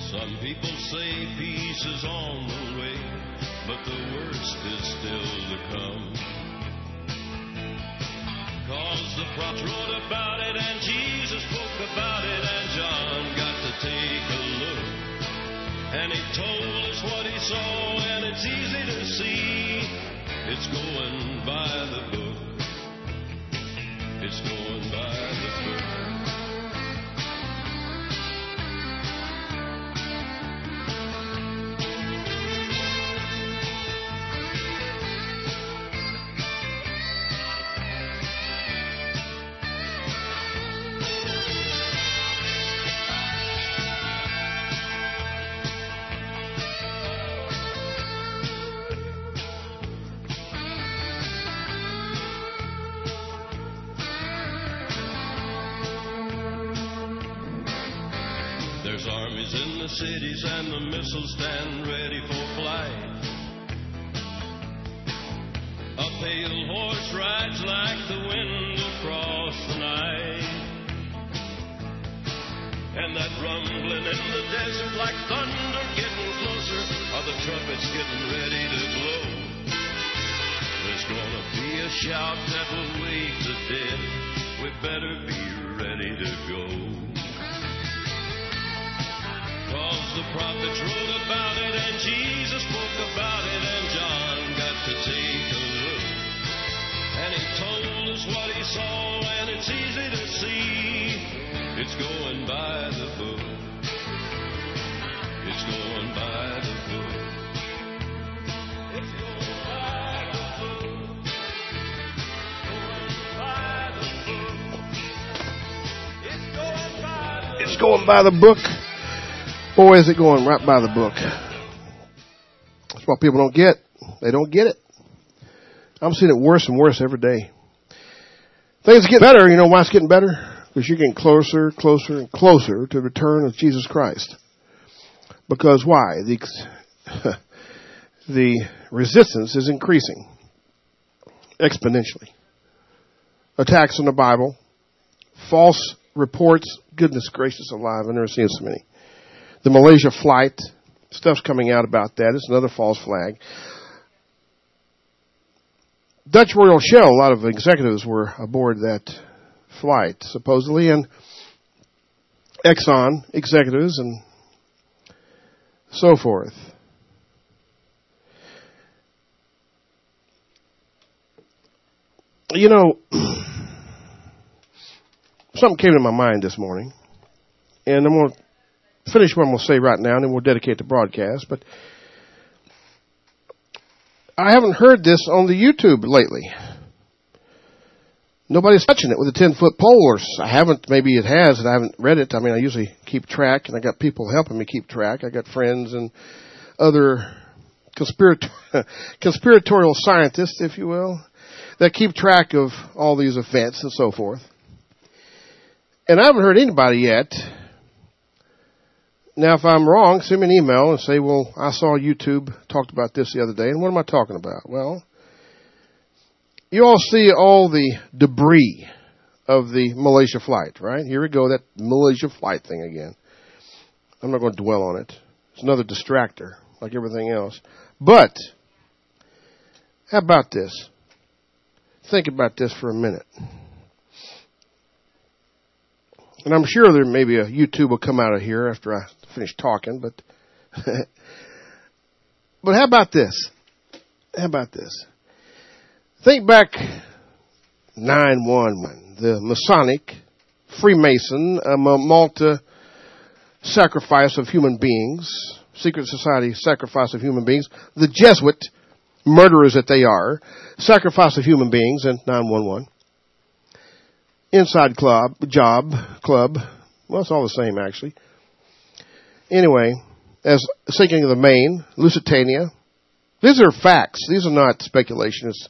Some people say peace is on the way, but the worst is still to come. 'Cause the prophets wrote about it and Jesus spoke about it and John got to take a look. And he told us what he saw and it's easy to see. It's going by the book. It's going by the book. There's armies in the cities and the missiles stand ready for flight. A pale horse rides like the wind across the night. And that rumbling in the desert like thunder getting closer, are the trumpets getting ready to blow. There's gonna be a shout that will wake the dead. We better be ready to go. 'Cause the prophets wrote about it and Jesus spoke about it and John got to take a look. And he told us what he saw and it's easy to see. It's going by the book. It's going by the book. It's going by the book. Going by the book. It's going by the book. It's going by the book. Boy, is it going right by the book. That's what people don't get. They don't get it. I'm seeing it worse and worse every day. Things get better. You know why it's getting better? Because you're getting closer, closer, and closer to the return of Jesus Christ. Because why? The resistance is increasing exponentially. Attacks on the Bible, false reports. Goodness gracious alive, I've never seen so many. The Malaysia flight, stuff's coming out about that. It's another false flag. Dutch Royal Shell, a lot of executives were aboard that flight, supposedly, and Exxon executives and so forth. You know, something came to my mind this morning, and I'm going to finish what I'm going to say right now, and then we'll dedicate the broadcast. But I haven't heard this on the YouTube lately. Nobody's touching it with a 10-foot pole, or I haven't. Maybe it has, and I haven't read it. I mean, I usually keep track, and I got people helping me keep track. I got friends and other conspiratorial scientists, if you will, that keep track of all these events and so forth. And I haven't heard anybody yet. Now, if I'm wrong, send me an email and say, well, I saw YouTube talked about this the other day, and what am I talking about? Well, you all see all the debris of the Malaysia flight, right? Here we go, that Malaysia flight thing again. I'm not going to dwell on it. It's another distractor, like everything else. But, how about this? Think about this for a minute. And I'm sure there may be a YouTube will come out of here after I finish talking, but but how about this? How about this? Think back 9/11, the Masonic, Freemason, Malta sacrifice of human beings, secret society sacrifice of human beings, the Jesuit murderers that they are, sacrifice of human beings in 9/11. Inside club, well, it's all the same, actually. Anyway, as sinking of the Maine, Lusitania, these are facts. These are not speculations.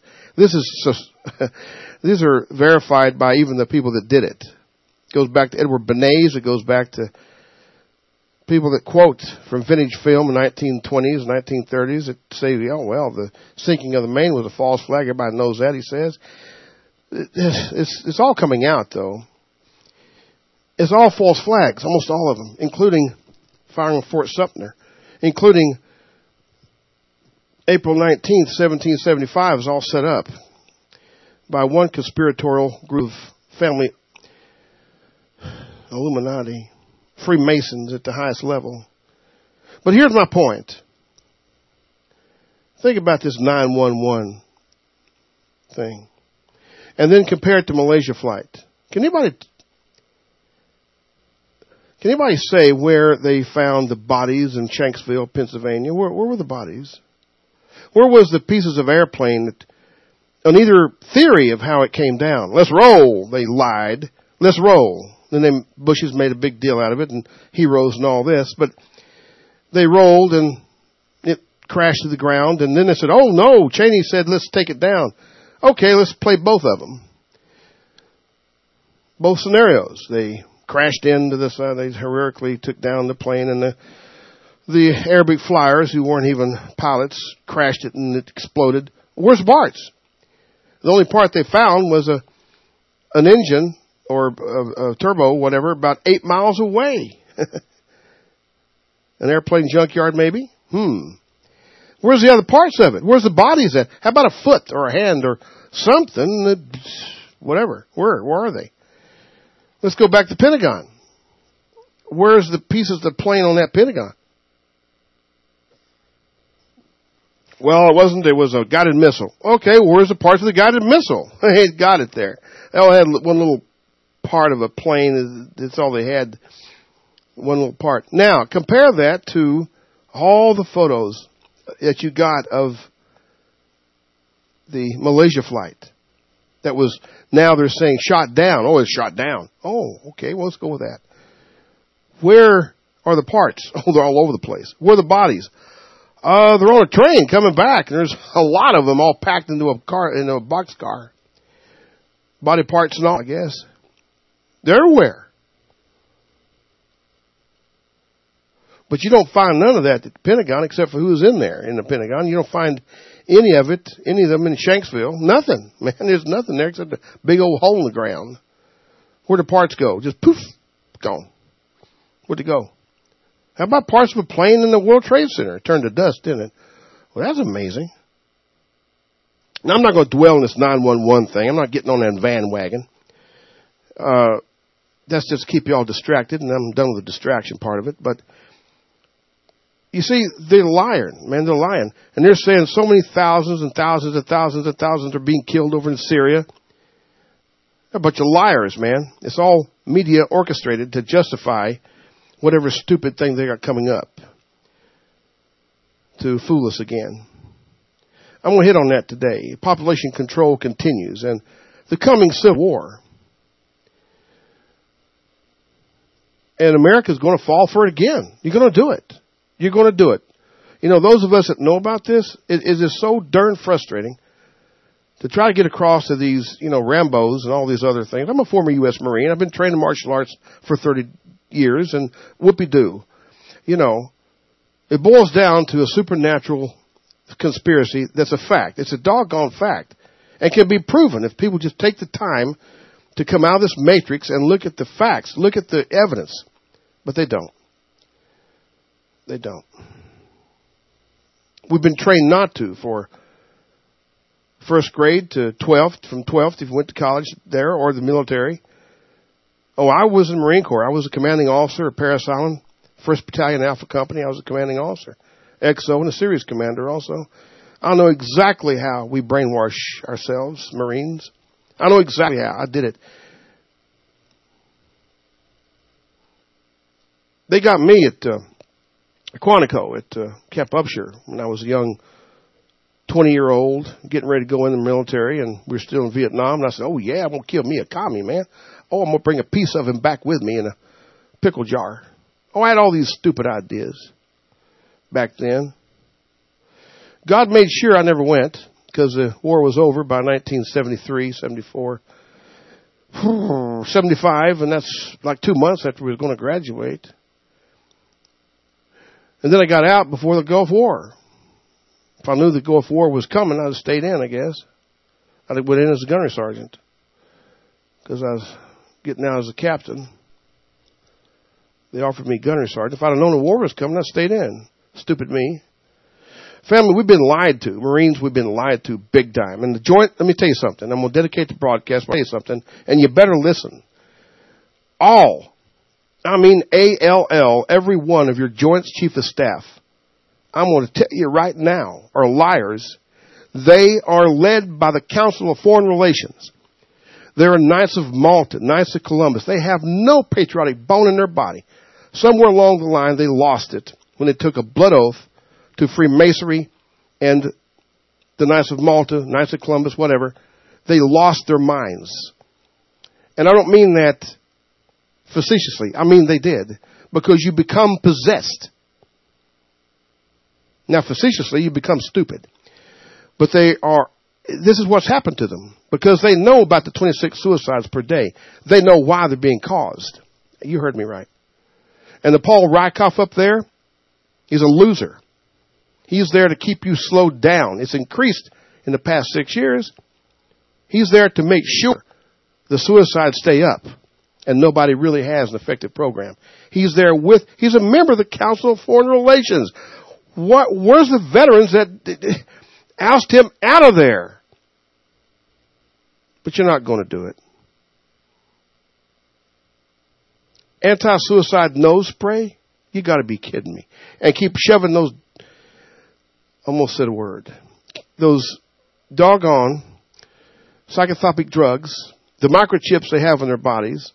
These are verified by even the people that did it. It goes back to Edward Bernays. It goes back to people that quote from vintage film in the 1920s, 1930s that say, oh, well, the sinking of the Maine was a false flag. Everybody knows that, he says. It's all coming out, though. It's all false flags, almost all of them, including firing of Fort Sumter, including April 19th, 1775, is all set up by one conspiratorial group of family Illuminati, Freemasons at the highest level. But here's my point. Think about this 911 thing. And then compare it to Malaysia flight. Can anybody say where they found the bodies in Shanksville, Pennsylvania? Where were the bodies? Where was the pieces of airplane that, on either theory of how it came down? Let's roll. They lied. Let's roll. And then Bushes made a big deal out of it, and heroes and all this. But they rolled, and it crashed to the ground. And then they said, oh, no. Cheney said, let's take it down. Okay, let's play both of them. Both scenarios. They crashed into this. They heroically took down the plane, and the Arabic flyers, who weren't even pilots, crashed it and it exploded. Where's the parts? The only part they found was an engine or a turbo, whatever, about 8 miles away. An airplane junkyard, maybe? Where's the other parts of it? Where's the bodies at? How about a foot or a hand or something? Whatever. Where are they? Let's go back to the Pentagon. Where's the pieces of the plane on that Pentagon? Well, it was a guided missile. Okay, where's the parts of the guided missile? They got it there. They all had one little part of a plane. That's all they had. One little part. Now, compare that to all the photos that you got of the Malaysia flight. That was, now they're saying shot down. Oh, it's shot down. Oh, okay, well, let's go with that. Where are the parts? Oh, they're all over the place. Where are the bodies? They're on a train coming back. There's a lot of them all packed into a car, into a boxcar. Body parts and all, I guess. They're everywhere. But you don't find none of that at the Pentagon except for who's in there in the Pentagon. You don't find any of them in Shanksville. Nothing. Man, there's nothing there except a big old hole in the ground. Where'd the parts go? Just poof, gone. Where'd they go? How about parts of a plane in the World Trade Center? It turned to dust, didn't it? Well, that's amazing. Now, I'm not going to dwell on this 911 thing. I'm not getting on that bandwagon. That's just to keep you all distracted, and I'm done with the distraction part of it. But you see, they're lying, man. They're lying. And they're saying so many thousands and thousands and thousands and thousands are being killed over in Syria. They're a bunch of liars, man. It's all media orchestrated to justify whatever stupid thing they got coming up to fool us again. I'm going to hit on that today. Population control continues and the coming civil war. And America's going to fall for it again. You're going to do it. You're going to do it. You know, those of us that know about this, it is so darn frustrating to try to get across to these, Rambos and all these other things. I'm a former U.S. Marine. I've been trained in martial arts for 30 years, and whoopee-doo. It boils down to a supernatural conspiracy that's a fact. It's a doggone fact and can be proven if people just take the time to come out of this matrix and look at the facts, look at the evidence. But they don't. They don't. We've been trained not to for first grade to 12th, from 12th if you went to college there or the military. Oh, I was in the Marine Corps. I was a commanding officer at Parris Island, 1st Battalion Alpha Company. I was a commanding officer. XO and a series commander also. I know exactly how we brainwash ourselves, Marines. I know exactly how. I did it. They got me at Quantico at Camp Upshur when I was a young 20-year-old getting ready to go in the military, and we were still in Vietnam. And I said, oh, yeah, I'm going to kill me a commie, man. Oh, I'm going to bring a piece of him back with me in a pickle jar. Oh, I had all these stupid ideas back then. God made sure I never went because the war was over by 1973, 74, 75, and that's like 2 months after we were going to graduate. And then I got out before the Gulf War. If I knew the Gulf War was coming, I'd have stayed in, I guess. I'd have went in as a gunnery sergeant because I was getting out as a captain. They offered me gunnery sergeant. If I'd have known the war was coming, I'd stayed in. Stupid me. Family, we've been lied to. Marines, we've been lied to big time. And the joint, let me tell you something. I'm going to dedicate the broadcast. I'll tell you something, and you better listen. All, ALL, every one of your Joint's Chief of Staff, I'm going to tell you right now, are liars. They are led by the Council of Foreign Relations. They're Knights of Malta, Knights of Columbus. They have no patriotic bone in their body. Somewhere along the line, they lost it when they took a blood oath to Freemasonry and the Knights of Malta, Knights of Columbus, whatever. They lost their minds. And I don't mean that facetiously. I mean they did. Because you become possessed. Now, facetiously, you become stupid. But this is what's happened to them. Because they know about the 26 suicides per day. They know why they're being caused. You heard me right. And the Paul Rieckhoff up there, he's a loser. He's there to keep you slowed down. It's increased in the past 6 years. He's there to make sure the suicides stay up. And nobody really has an effective program. He's a member of the Council of Foreign Relations. Where's the veterans that oust him out of there? But you're not going to do it. Anti-suicide nose spray? You got to be kidding me. And keep shoving those, almost said a word, those doggone psychotropic drugs, the microchips they have in their bodies.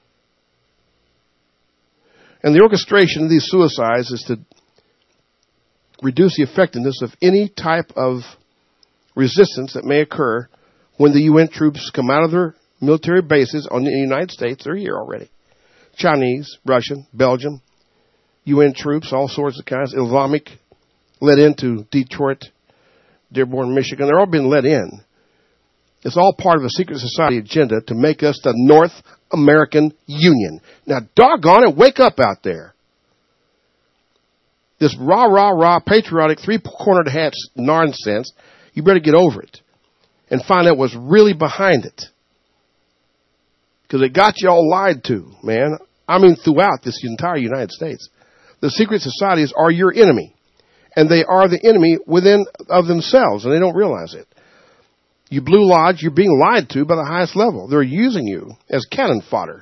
And the orchestration of these suicides is to reduce the effectiveness of any type of resistance that may occur when the UN troops come out of their military bases on the United States. They're here already. Chinese, Russian, Belgium, UN troops, all sorts of kinds. Islamic, let into Detroit, Dearborn, Michigan. They're all being let in. It's all part of a secret society agenda to make us the North American Union. Now, doggone it, wake up out there. This rah, patriotic, three-cornered hats nonsense, you better get over it and find out what's really behind it. Because it got you all lied to, man. Throughout this entire United States. The secret societies are your enemy. And they are the enemy within of themselves, and they don't realize it. You Blue Lodge, you're being lied to by the highest level. They're using you as cannon fodder.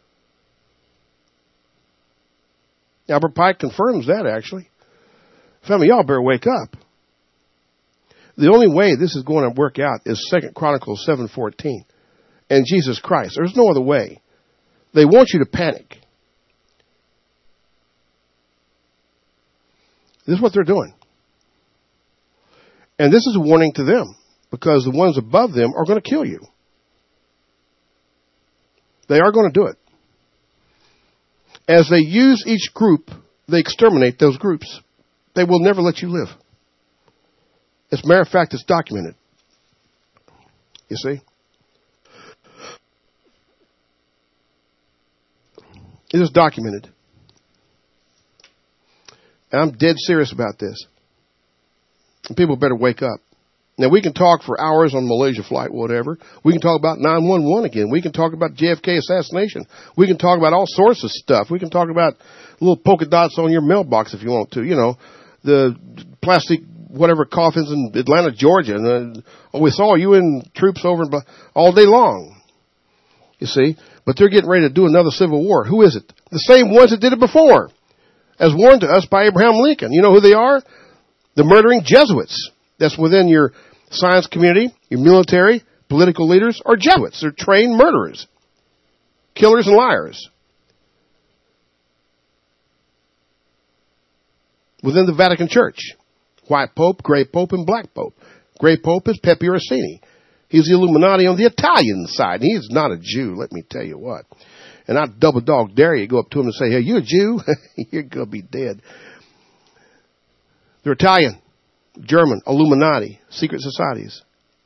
Albert Pike confirms that, actually. Family, y'all better wake up. The only way this is going to work out is 2 Chronicles 7:14. And Jesus Christ. There's no other way. They want you to panic. This is what they're doing. And this is a warning to them, because the ones above them are going to kill you. They are going to do it. As they use each group, they exterminate those groups. They will never let you live. As a matter of fact, it's documented. You see? It is documented. And I'm dead serious about this. And people better wake up. Now, we can talk for hours on Malaysia flight, whatever. We can talk about 911 again. We can talk about JFK assassination. We can talk about all sorts of stuff. We can talk about little polka dots on your mailbox if you want to. You know, the plastic whatever coffins in Atlanta, Georgia. And we saw UN troops over all day long. You see? But they're getting ready to do another civil war. Who is it? The same ones that did it before, as warned to us by Abraham Lincoln. You know who they are? The murdering Jesuits. That's within your science community, your military, political leaders, or Jesuits. They're trained murderers, killers and liars. Within the Vatican Church, white pope, gray pope, and black pope. Gray pope is Pepe Orsini. He's the Illuminati on the Italian side. He's not a Jew, let me tell you what. And I double dog dare you go up to him and say, hey, you a Jew? You're going to be dead. They're Italian, German, Illuminati, secret societies.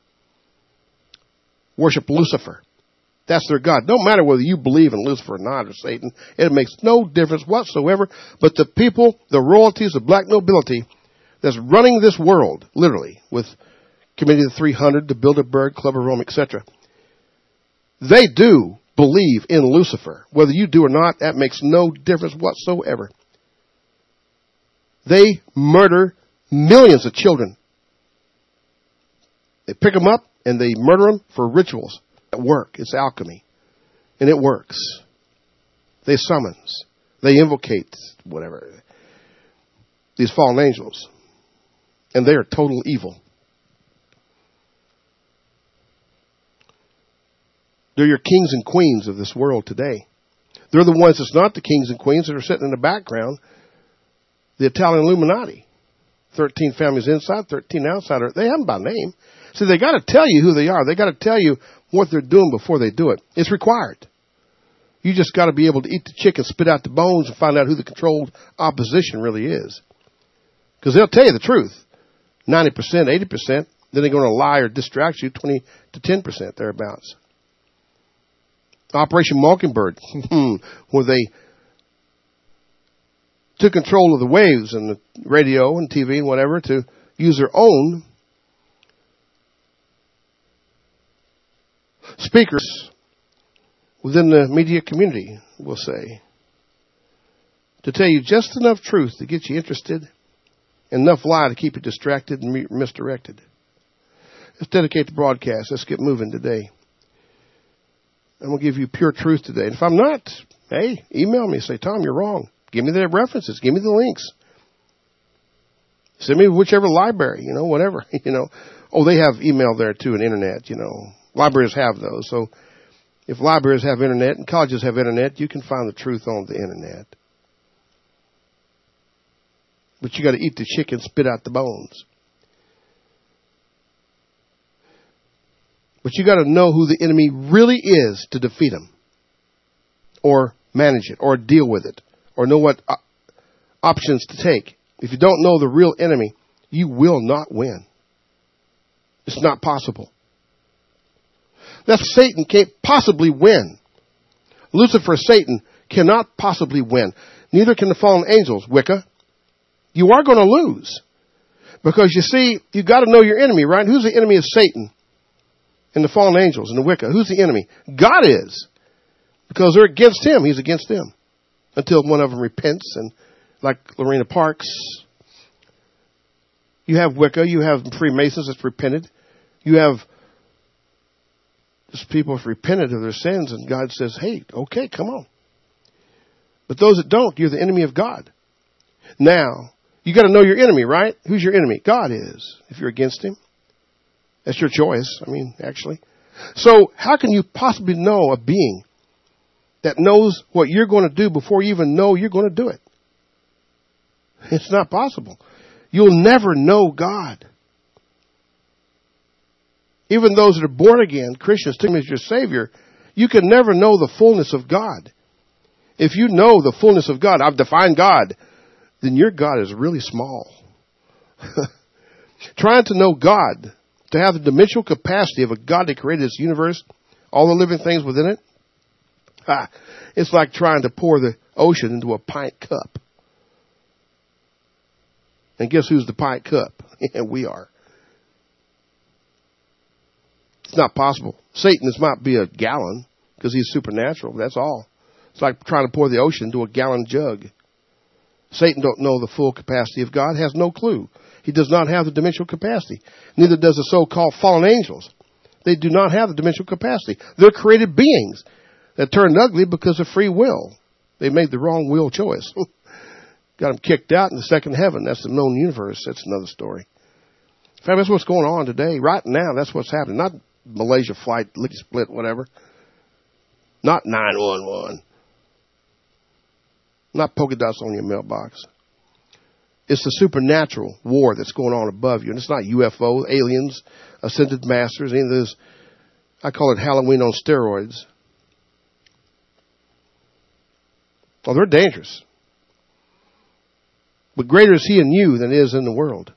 Worship Lucifer. That's their God. No matter whether you believe in Lucifer or not, or Satan, it makes no difference whatsoever. But the people, the royalties, the black nobility that's running this world, literally, with Committee of the 300, the Bilderberg, Club of Rome, etc., they do believe in Lucifer. Whether you do or not, that makes no difference whatsoever. They murder millions of children. They pick them up and they murder them for rituals at work. It's alchemy. And it works. They summons. They invocate whatever. These fallen angels. And they are total evil. They're your kings and queens of this world today. They're the ones that's not the kings and queens that are sitting in the background. The Italian Illuminati. 13 families inside, 13 outside. They have them by name. So they got to tell you who they are. They got to tell you what they're doing before they do it. It's required. You just got to be able to eat the chicken, spit out the bones, and find out who the controlled opposition really is. Because they'll tell you the truth. 90%, 80%. Then they're going to lie or distract you 20 to 10% thereabouts. Operation Mockingbird, where they took control of the waves and the radio and TV and whatever to use their own speakers within the media community, we'll say, to tell you just enough truth to get you interested and enough lie to keep you distracted and misdirected. Let's dedicate the broadcast. Let's get moving today. I'm going to give you pure truth today. And if I'm not, hey, email me. Say, Tom, you're wrong. Give me the references. Give me the links. Send me whichever library, whatever, Oh, they have email there too and internet, Libraries have those. So if libraries have internet and colleges have internet, you can find the truth on the internet. But you got to eat the chicken, spit out the bones. But you got to know who the enemy really is to defeat him. Or manage it, or deal with it. Or know what options to take. If you don't know the real enemy, you will not win. It's not possible. That Satan can't possibly win. Lucifer, Satan, cannot possibly win. Neither can the fallen angels, Wicca. You are going to lose. Because you see, you got to know your enemy, right? Who's the enemy of Satan? And the fallen angels and the Wicca. Who's the enemy? God is. Because they're against him. He's against them. Until one of them repents. And like Lorena Parks, you have Wicca. You have Freemasons that's repented. You have just people who've repented of their sins. And God says, hey, okay, come on. But those that don't, you're the enemy of God. Now, you got to know your enemy, right? Who's your enemy? God is. If you're against him. That's your choice. Actually. So how can you possibly know a being that knows what you're going to do before you even know you're going to do it? It's not possible. You'll never know God. Even those that are born again, Christians, take him as your Savior, you can never know the fullness of God. If you know the fullness of God, I've defined God, then your God is really small. Trying to know God, to have the dimensional capacity of a God that created this universe, all the living things within it, it's like trying to pour the ocean into a pint cup. And guess who's the pint cup? We are. It's not possible. Satan might be a gallon because he's supernatural. That's all. It's like trying to pour the ocean into a gallon jug. Satan don't know the full capacity of God, has no clue. He does not have the dimensional capacity. Neither does the so-called fallen angels. They do not have the dimensional capacity. They're created beings that turned ugly because of free will. They made the wrong will choice. Got them kicked out in the second heaven. That's the known universe. That's another story. In fact, that's what's going on today. Right now, that's what's happening. Not Malaysia flight, lickety split, whatever. Not 911. Not polka dots on your mailbox. It's the supernatural war that's going on above you. And it's not UFO, aliens, ascended masters, any of this. I call it Halloween on steroids. Well, they're dangerous. But greater is he in you than is in the world.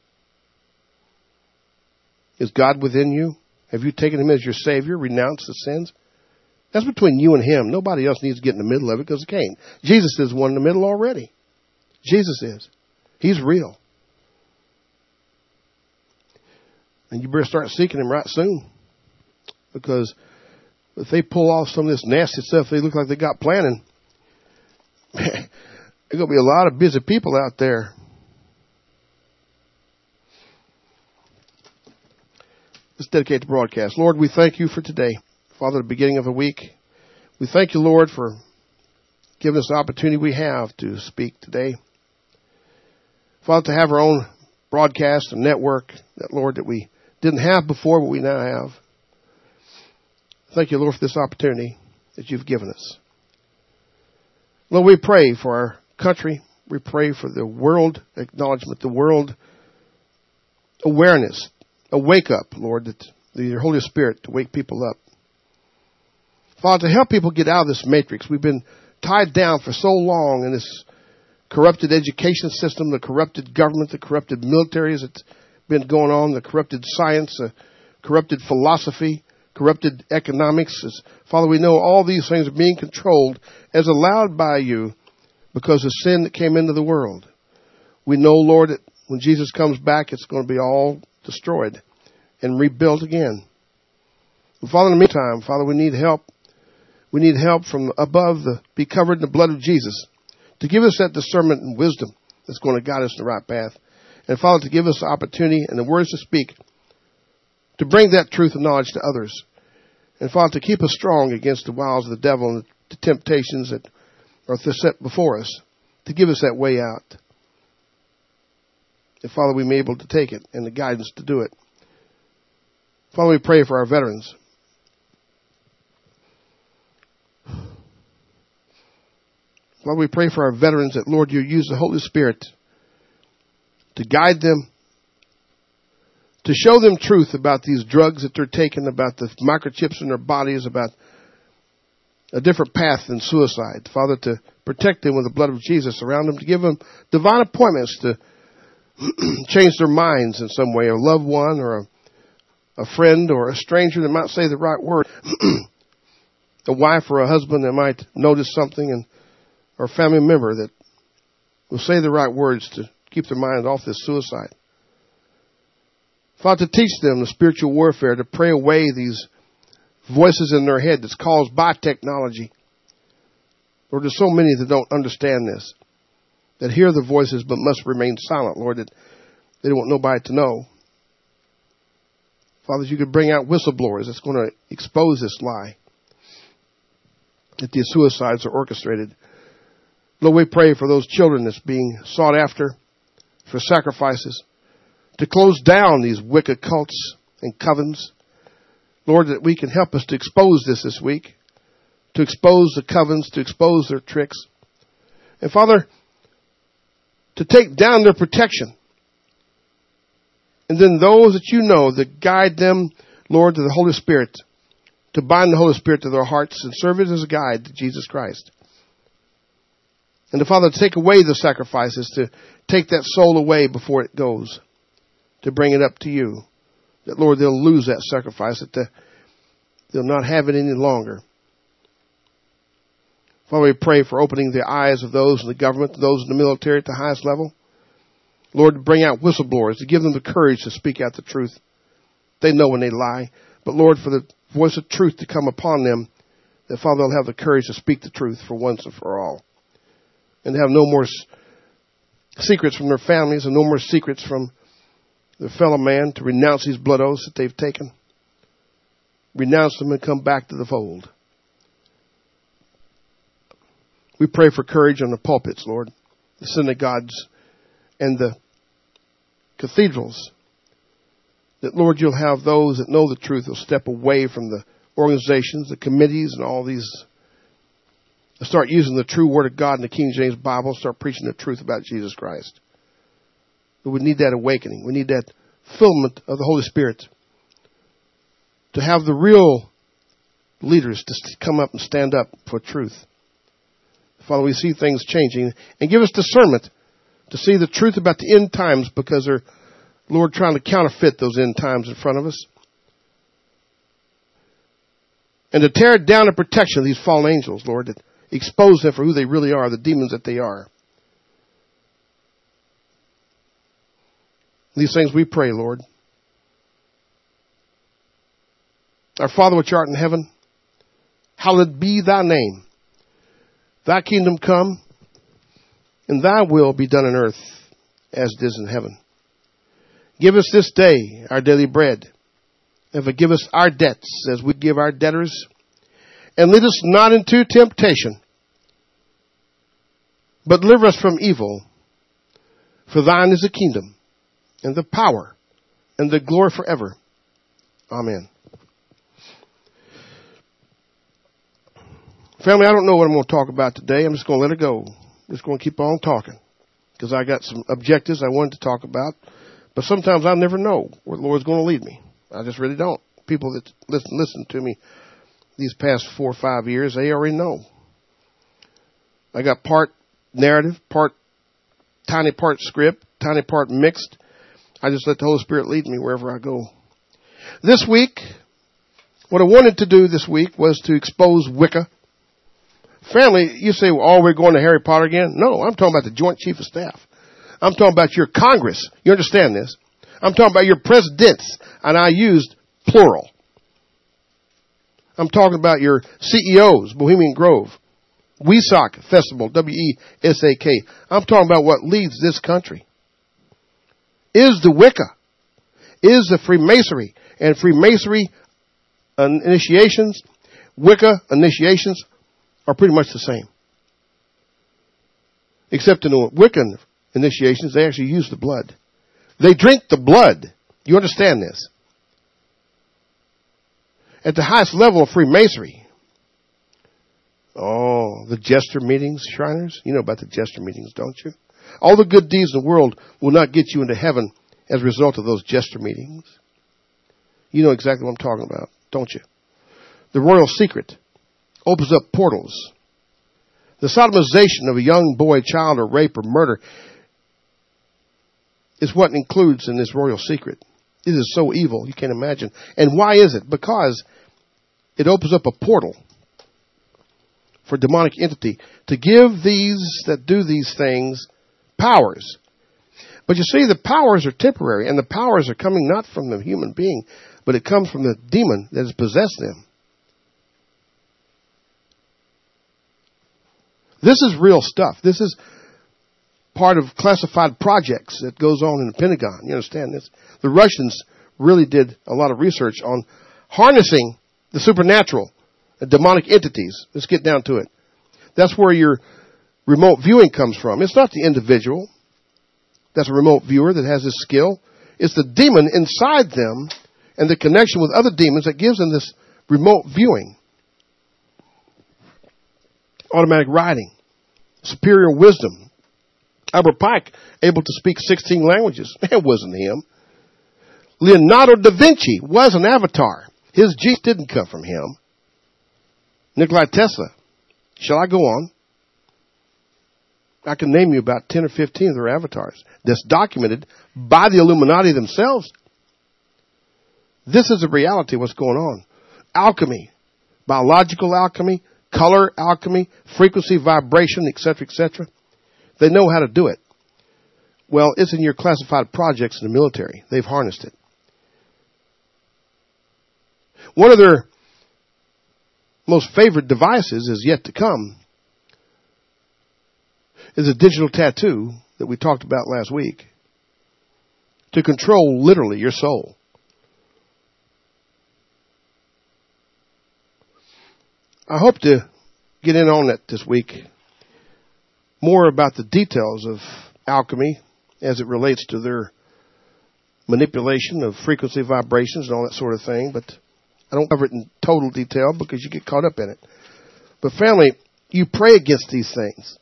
Is God within you? Have you taken him as your Savior, renounced the sins? That's between you and him. Nobody else needs to get in the middle of it because it can't. Jesus is one in the middle already. Jesus is. He's real. And you better start seeking him right soon. Because If they pull off some of this nasty stuff they look like they got planning, there's going to be a lot of busy people out there. Let's dedicate the broadcast. Lord, we thank you for today. Father, the beginning of a week. We thank you, Lord, for giving us the opportunity we have to speak today. Father, to have our own broadcast and network, that, Lord, that we didn't have before, but we now have. Thank you, Lord, for this opportunity that you've given us. Lord, we pray for our country. We pray for the world acknowledgement, the world awareness, a wake up, Lord, that your Holy Spirit to wake people up. Father, to help people get out of this matrix. We've been tied down for so long in this corrupted education system, the corrupted government, the corrupted militaries that's been going on, the corrupted science, the corrupted philosophy, corrupted economics. Father, we know all these things are being controlled as allowed by you because of sin that came into the world. We know, Lord, that when Jesus comes back, it's going to be all destroyed and rebuilt again. And Father, in the meantime, Father, we need help. We need help from above be covered in the blood of Jesus to give us that discernment and wisdom that's going to guide us in the right path. And Father, to give us the opportunity and the words to speak to bring that truth and knowledge to others. And Father, to keep us strong against the wiles of the devil and the temptations that are set before us, to give us that way out. And Father, we may be able to take it and the guidance to do it. Father, we pray for our veterans. Father, we pray for our veterans that, Lord, you use the Holy Spirit to guide them, to show them truth about these drugs that they're taking, about the microchips in their bodies, about a different path than suicide. Father, to protect them with the blood of Jesus around them, to give them divine appointments to change their minds in some way, a loved one or a friend or a stranger that might say the right word, a wife or a husband that might notice something, or a family member that will say the right words to keep their mind off this suicide. Father, to teach them the spiritual warfare, to pray away these voices in their head that's caused by technology. Lord, there's so many that don't understand this, that hear the voices but must remain silent, Lord, that they don't want nobody to know. Father, you could bring out whistleblowers that's going to expose this lie, that these suicides are orchestrated. Lord, we pray for those children that's being sought after for sacrifices, to close down these wicked cults and covens. Lord, that we can help us to expose this week, to expose the covens, to expose their tricks. And Father, to take down their protection. And then those that you know that guide them, Lord, to the Holy Spirit, to bind the Holy Spirit to their hearts and serve it as a guide to Jesus Christ. And the Father, to take away the sacrifices, to take that soul away before it goes, to bring it up to you. That, Lord, they'll lose that sacrifice, that they'll not have it any longer. Father, we pray for opening the eyes of those in the government, those in the military at the highest level. Lord, to bring out whistleblowers, to give them the courage to speak out the truth. They know when they lie. But, Lord, for the voice of truth to come upon them, that, Father, they'll have the courage to speak the truth for once and for all. And have no more secrets from their families and no more secrets from their fellow man, to renounce these blood oaths that they've taken. Renounce them and come back to the fold. We pray for courage on the pulpits, Lord, the synagogues and the cathedrals. That, Lord, you'll have those that know the truth will step away from the organizations, the committees, and all these. Start using the true Word of God in the King James Bible. Start preaching the truth about Jesus Christ. But we need that awakening. We need that fulfillment of the Holy Spirit. To have the real leaders to come up and stand up for truth. Father, we see things changing. And give us discernment to see the truth about the end times, because they're, Lord, trying to counterfeit those end times in front of us. And to tear down the protection of these fallen angels, Lord, that expose them for who they really are, the demons that they are. These things we pray, Lord. Our Father which art in heaven, Hallowed be thy name. Thy kingdom come, and thy will be done on earth as it is in heaven. Give us this day our daily bread, and forgive us our debts as we give our debtors. And lead us not into temptation, but deliver us from evil. For thine is the kingdom, and the power, and the glory forever. Amen. Family, I don't know what I'm going to talk about today. I'm just going to let it go. I'm just going to keep on talking, because I got some objectives I wanted to talk about. But sometimes I never know where the Lord's going to lead me. I just really don't. People that listen to me these past 4 or 5 years, they already know. I got part narrative, tiny part script, tiny part mixed. I just let the Holy Spirit lead me wherever I go. This week, what I wanted to do this week was to expose Wicca. Family, you say, well, we're going to Harry Potter again? No, I'm talking about the Joint Chief of Staff. I'm talking about your Congress. You understand this? I'm talking about your presidents, and I used plural. I'm talking about your CEOs, Bohemian Grove, Wesak Festival, WESAK. I'm talking about what leads this country. Is the Wicca, is the Freemasonry, and Freemasonry initiations, Wicca initiations are pretty much the same. Except in the Wiccan initiations, they actually use the blood. They drink the blood. You understand this? At the highest level of Freemasonry, the jester meetings, Shriners, you know about the jester meetings, don't you? All the good deeds in the world will not get you into heaven as a result of those jester meetings. You know exactly what I'm talking about, don't you? The royal secret opens up portals. The sodomization of a young boy, child, or rape or murder is what includes in this royal secret. It is so evil, you can't imagine. And why is it? Because it opens up a portal for demonic entity to give these that do these things powers. But you see, the powers are temporary, and the powers are coming not from the human being, but it comes from the demon that has possessed them. This is real stuff. This is part of classified projects that goes on in the Pentagon. You understand this? The Russians really did a lot of research on harnessing the supernatural, the demonic entities. Let's get down to it. That's where your remote viewing comes from. It's not the individual that's a remote viewer that has this skill. It's the demon inside them and the connection with other demons that gives them this remote viewing. Automatic writing, superior wisdom. Albert Pike, able to speak 16 languages. It wasn't him. Leonardo da Vinci was an avatar. His genius didn't come from him. Nikola Tesla. Shall I go on? I can name you about 10 or 15 of their avatars. That's documented by the Illuminati themselves. This is the reality of what's going on. Alchemy, biological alchemy, color alchemy, frequency, vibration, etc., etc. They know how to do it. Well, it's in your classified projects in the military. They've harnessed it. One of their most favorite devices is yet to come. Is a digital tattoo that we talked about last week to control literally your soul. I hope to get in on it this week. More about the details of alchemy as it relates to their manipulation of frequency vibrations and all that sort of thing. But I don't cover it in total detail because you get caught up in it. But family, you pray against these things.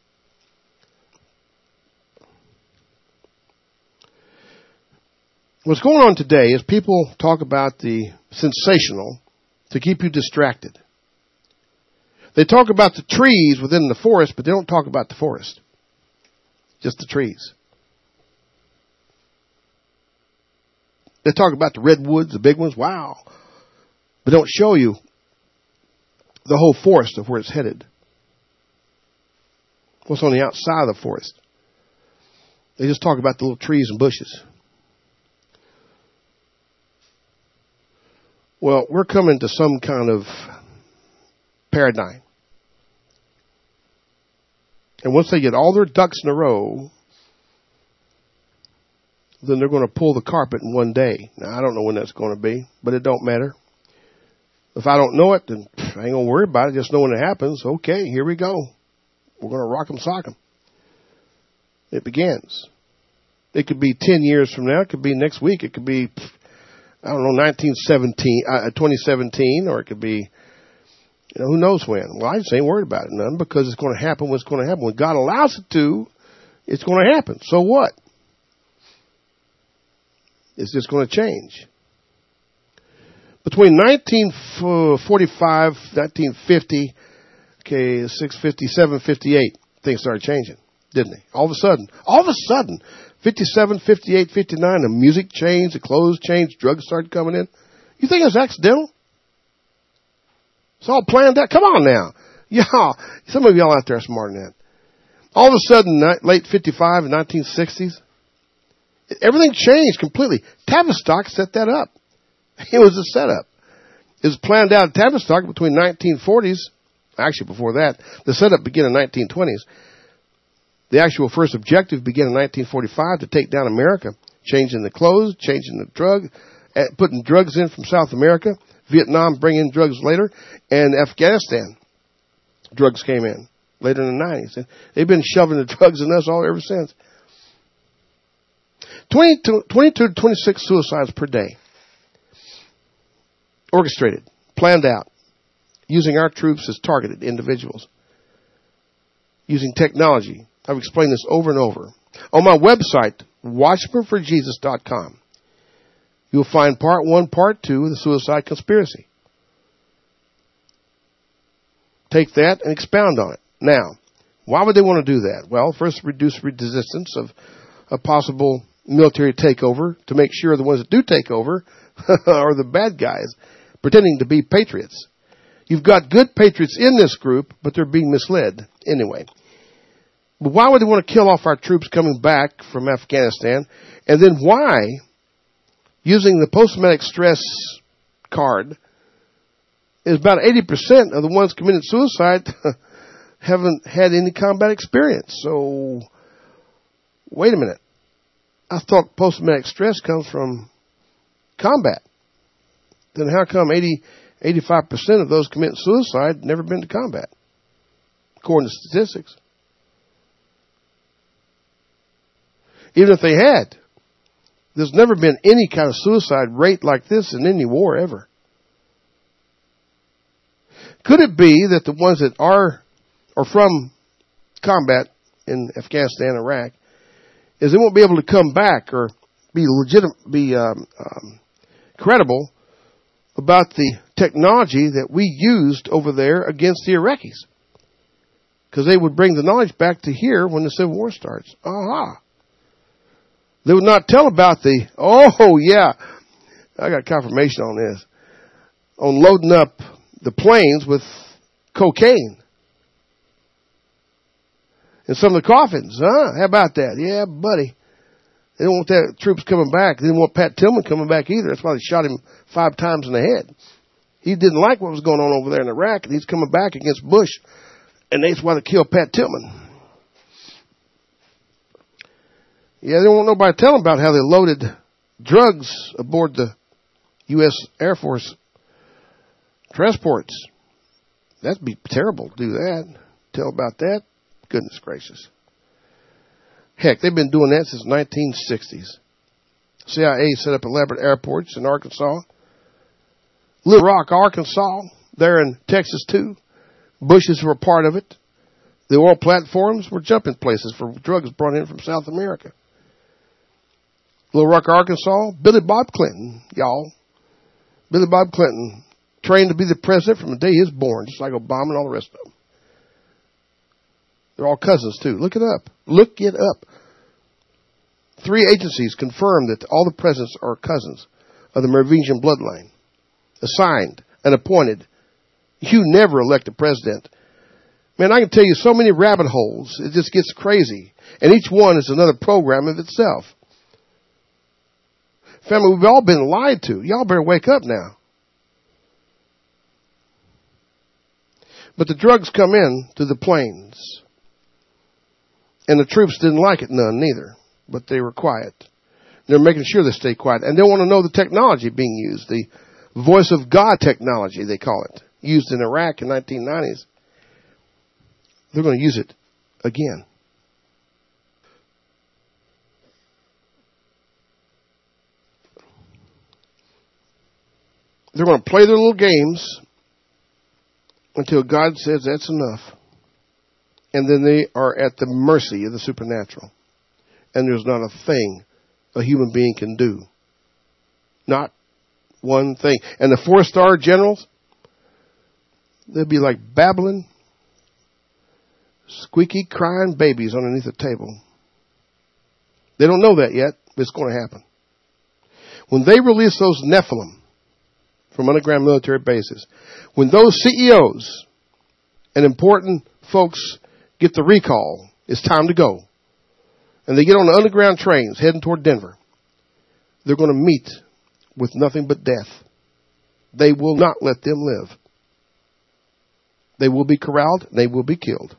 What's going on today is people talk about the sensational to keep you distracted. They talk about the trees within the forest, but they don't talk about the forest. Just the trees. They talk about the redwoods, the big ones, wow. But don't show you the whole forest of where it's headed. What's on the outside of the forest. They just talk about the little trees and bushes. Well, we're coming to some kind of paradigm. And once they get all their ducks in a row, then they're going to pull the carpet in one day. Now, I don't know when that's going to be, but it don't matter. If I don't know it, then I ain't going to worry about it. Just know when it happens. Okay, here we go. We're going to rock 'em, sock 'em. It begins. It could be 10 years from now. It could be next week. It could be, 2017, or it could be, who knows when. Well, I just ain't worried about it none, because it's going to happen when it's going to happen. When God allows it to, it's going to happen. So what? It's just going to change. Between 1945, 1950, 650, 758, things started changing, didn't they? All of a sudden, 57, 58, 59, the music changed, the clothes changed, drugs started coming in. You think it's accidental? It's all planned out. Come on now. Yeah, some of y'all out there are smarter than that. All of a sudden, late 55 and 1960s, everything changed completely. Tavistock set that up. It was a setup. It was planned out at Tavistock between 1940s. Actually, before that, the setup began in 1920s. The actual first objective began in 1945 to take down America, changing the clothes, changing the drug, putting drugs in from South America, Vietnam bringing in drugs later, and Afghanistan. Drugs came in later in the 90s. And they've been shoving the drugs in us all ever since. 22 to 26 suicides per day. Orchestrated, planned out, using our troops as targeted individuals, using technology. I've explained this over and over. On my website, watchmanforjesus.com, you'll find part 1, part 2 of the suicide conspiracy. Take that and expound on it. Now, why would they want to do that? Well, first, reduce resistance of a possible military takeover to make sure the ones that do take over are the bad guys, pretending to be patriots. You've got good patriots in this group, but they're being misled anyway. But why would they want to kill off our troops coming back from Afghanistan? And then why, using the post-traumatic stress card, is about 80% of the ones committing suicide haven't had any combat experience. So, wait a minute. I thought post-traumatic stress comes from combat. Then how come 85% of those committing suicide never been to combat, according to statistics? Even if they had, there's never been any kind of suicide rate like this in any war ever. Could it be that the ones that are from combat in Afghanistan, Iraq, is they won't be able to come back or be credible about the technology that we used over there against the Iraqis? Because they would bring the knowledge back to here when the Civil War starts. They would not tell about I got confirmation on this, on loading up the planes with cocaine in some of the coffins. How about that? Yeah, buddy. They didn't want that troops coming back. They didn't want Pat Tillman coming back either. That's why they shot him 5 times in the head. He didn't like what was going on over there in Iraq, and he's coming back against Bush, and that's why they killed Pat Tillman. Yeah, they don't want nobody to tell them about how they loaded drugs aboard the U.S. Air Force transports. That'd be terrible to do that. Tell about that? Goodness gracious. Heck, they've been doing that since the 1960s. CIA set up elaborate airports in Arkansas. Little Rock, Arkansas. There in Texas, too. Bushes were part of it. The oil platforms were jumping places for drugs brought in from South America. Little Rock, Arkansas. Billy Bob Clinton, y'all. Billy Bob Clinton, trained to be the president from the day he was born, just like Obama and all the rest of them. They're all cousins, too. Look it up. Look it up. 3 agencies confirm that all the presidents are cousins of the Merovingian bloodline. Assigned and appointed. You never elect a president. Man, I can tell you so many rabbit holes. It just gets crazy. And each one is another program of itself. Family, we've all been lied to. Y'all better wake up now. But the drugs come in to the planes. And the troops didn't like it none neither. But they were quiet. They're making sure they stay quiet. And they want to know the technology being used. The voice of God technology, they call it. Used in Iraq in 1990s. They're going to use it again. They're going to play their little games until God says that's enough. And then they are at the mercy of the supernatural. And there's not a thing a human being can do. Not one thing. And the 4-star generals, they'll be like babbling, squeaky, crying babies underneath the table. They don't know that yet, but it's going to happen. When they release those Nephilim from underground military bases, when those CEOs and important folks get the recall, it's time to go. And they get on the underground trains heading toward Denver. They're going to meet with nothing but death. They will not let them live. They will be corralled. They will be killed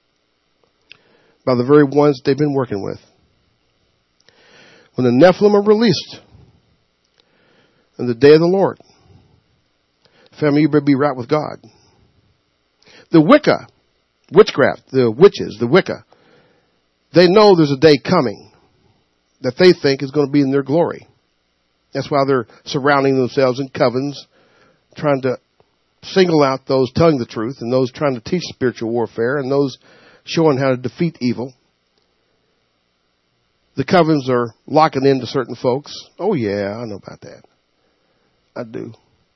by the very ones they've been working with. When the Nephilim are released in the day of the Lord, family, you better be right with God. The Wicca, witchcraft, the witches, the Wicca, they know there's a day coming that they think is going to be in their glory. That's why they're surrounding themselves in covens, trying to single out those telling the truth and those trying to teach spiritual warfare and those showing how to defeat evil. The covens are locking into certain folks. Oh, yeah, I know about that. I do.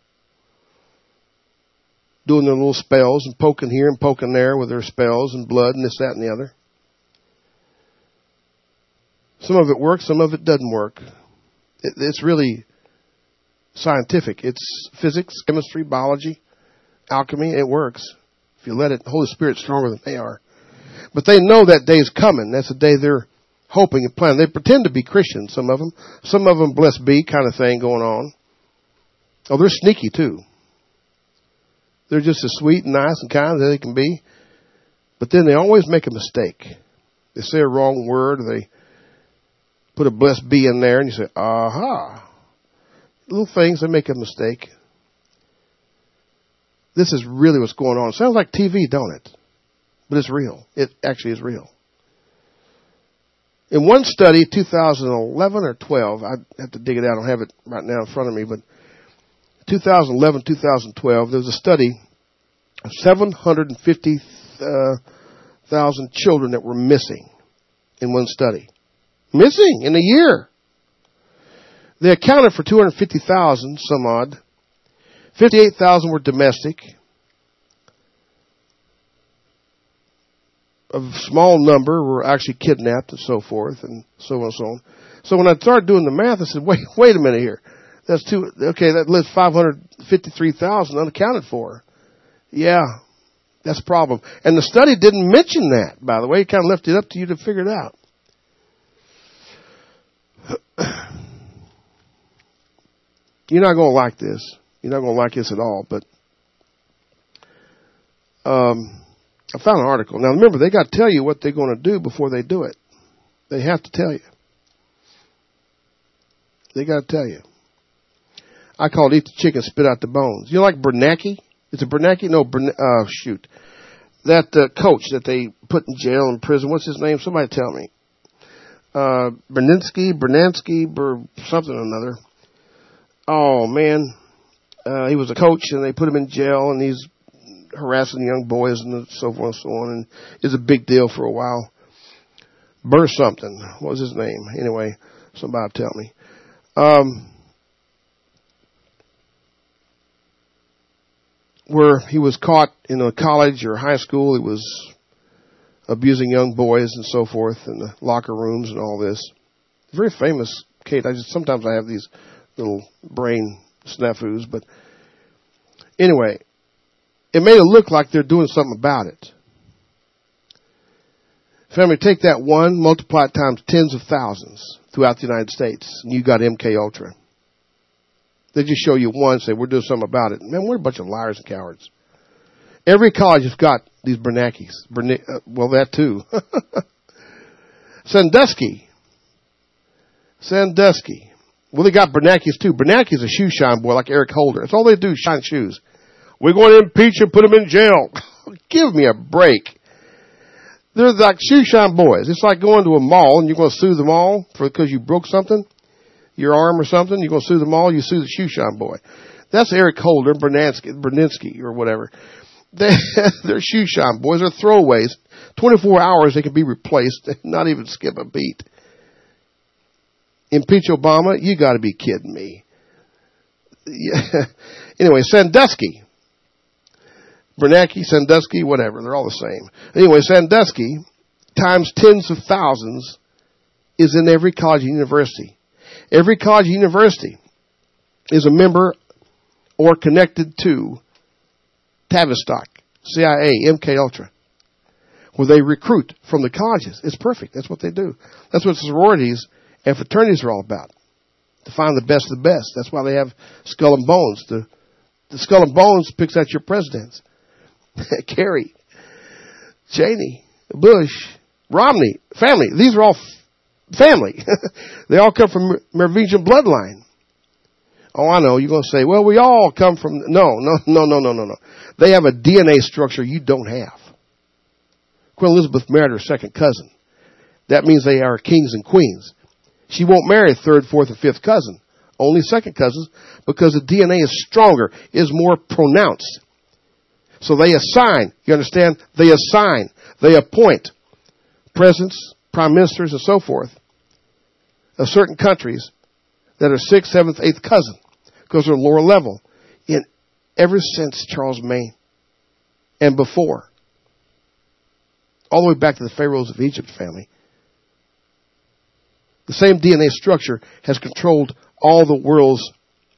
Doing their little spells and poking here and poking there with their spells and blood and this, that, and the other. Some of it works, some of it doesn't work. It's really scientific. It's physics, chemistry, biology, alchemy. It works. If you let it, the Holy Spirit's stronger than they are. But they know that day's coming. That's the day they're hoping and planning. They pretend to be Christians, some of them. Some of them, blessed be, kind of thing going on. Oh, they're sneaky too. They're just as sweet and nice and kind as they can be. But then they always make a mistake. They say a wrong word, or they put a blessed be in there, and you say, aha. Little things, they make a mistake. This is really what's going on. It sounds like TV, don't it? But it's real. It actually is real. In one study, 2011 or 12, I have to dig it out. I don't have it right now in front of me, but 2011, 2012, there was a study of 750,000 children that were missing in one study. Missing in a year. They accounted for 250,000, some odd. 58,000 were domestic. A small number were actually kidnapped and so forth and so on and so on. So when I started doing the math, I said, wait a minute here. That's that lives 553,000 unaccounted for. Yeah, that's a problem. And the study didn't mention that, by the way. It kind of left it up to you to figure it out. You're not going to like this. You're not going to like this at all, but I found an article. Now, remember, they got to tell you what they're going to do before they do it. They have to tell you. They got to tell you. I call it eat the chicken, spit out the bones. You know, like Bernanke? It's a Bernanke? No, that coach that they put in jail in prison. What's his name? Somebody tell me. Bernansky, something or another. Oh, man. He was a coach, and they put him in jail, and he's harassing young boys and so forth and so on, and it's a big deal for a while. Burr something. What was his name? Anyway, somebody tell me. Where he was caught in a college or high school, he was abusing young boys and so forth in the locker rooms and all this. Very famous, Kate. Sometimes I have these little brain snafus, but anyway, it made it look like they're doing something about it. Family, take that one, multiply it times tens of thousands throughout the United States, and you got MK Ultra. They just show you one, say, we're doing something about it. Man, we're a bunch of liars and cowards. Every college has got these Bernanke. Well, that too. Sandusky. Well, they got Bernanke's too. Bernanke's a shoe shine boy like Eric Holder. That's all they do, shine shoes. We're going to impeach and put him in jail. Give me a break. They're like shoe shine boys. It's like going to a mall and you're going to sue them all because you broke something, your arm or something. You're going to sue them all. You sue the shoe shine boy. That's Eric Holder, Bernanke or whatever. They're shoe shine boys. They're throwaways. 24 hours they can be replaced and not even skip a beat. Impeach Obama? You got to be kidding me. Yeah. Anyway, Sandusky. Bernanke, Sandusky, whatever. They're all the same. Anyway, Sandusky times tens of thousands is in every college and university. Every college and university is a member or connected to Tavistock, CIA, MK Ultra, where they recruit from the colleges. It's perfect. That's what they do. That's what sororities and fraternities are all about. To find the best of the best. That's why they have Skull and Bones. The Skull and Bones picks out your presidents. Kerry, Cheney, Bush, Romney, family. These are all family. They all come from Merovingian bloodline. Oh, I know. You're going to say, well, we all come from... No. They have a DNA structure you don't have. Queen Elizabeth married her second cousin. That means they are kings and queens. She won't marry a third, fourth, or fifth cousin. Only second cousins because the DNA is stronger, is more pronounced. So they assign, you understand? They assign, they appoint presidents, prime ministers, and so forth of certain countries that are 6th, 7th, 8th cousin because they're lower level ever since Charles Maine and before. All the way back to the Pharaohs of Egypt family. The same DNA structure has controlled all the world's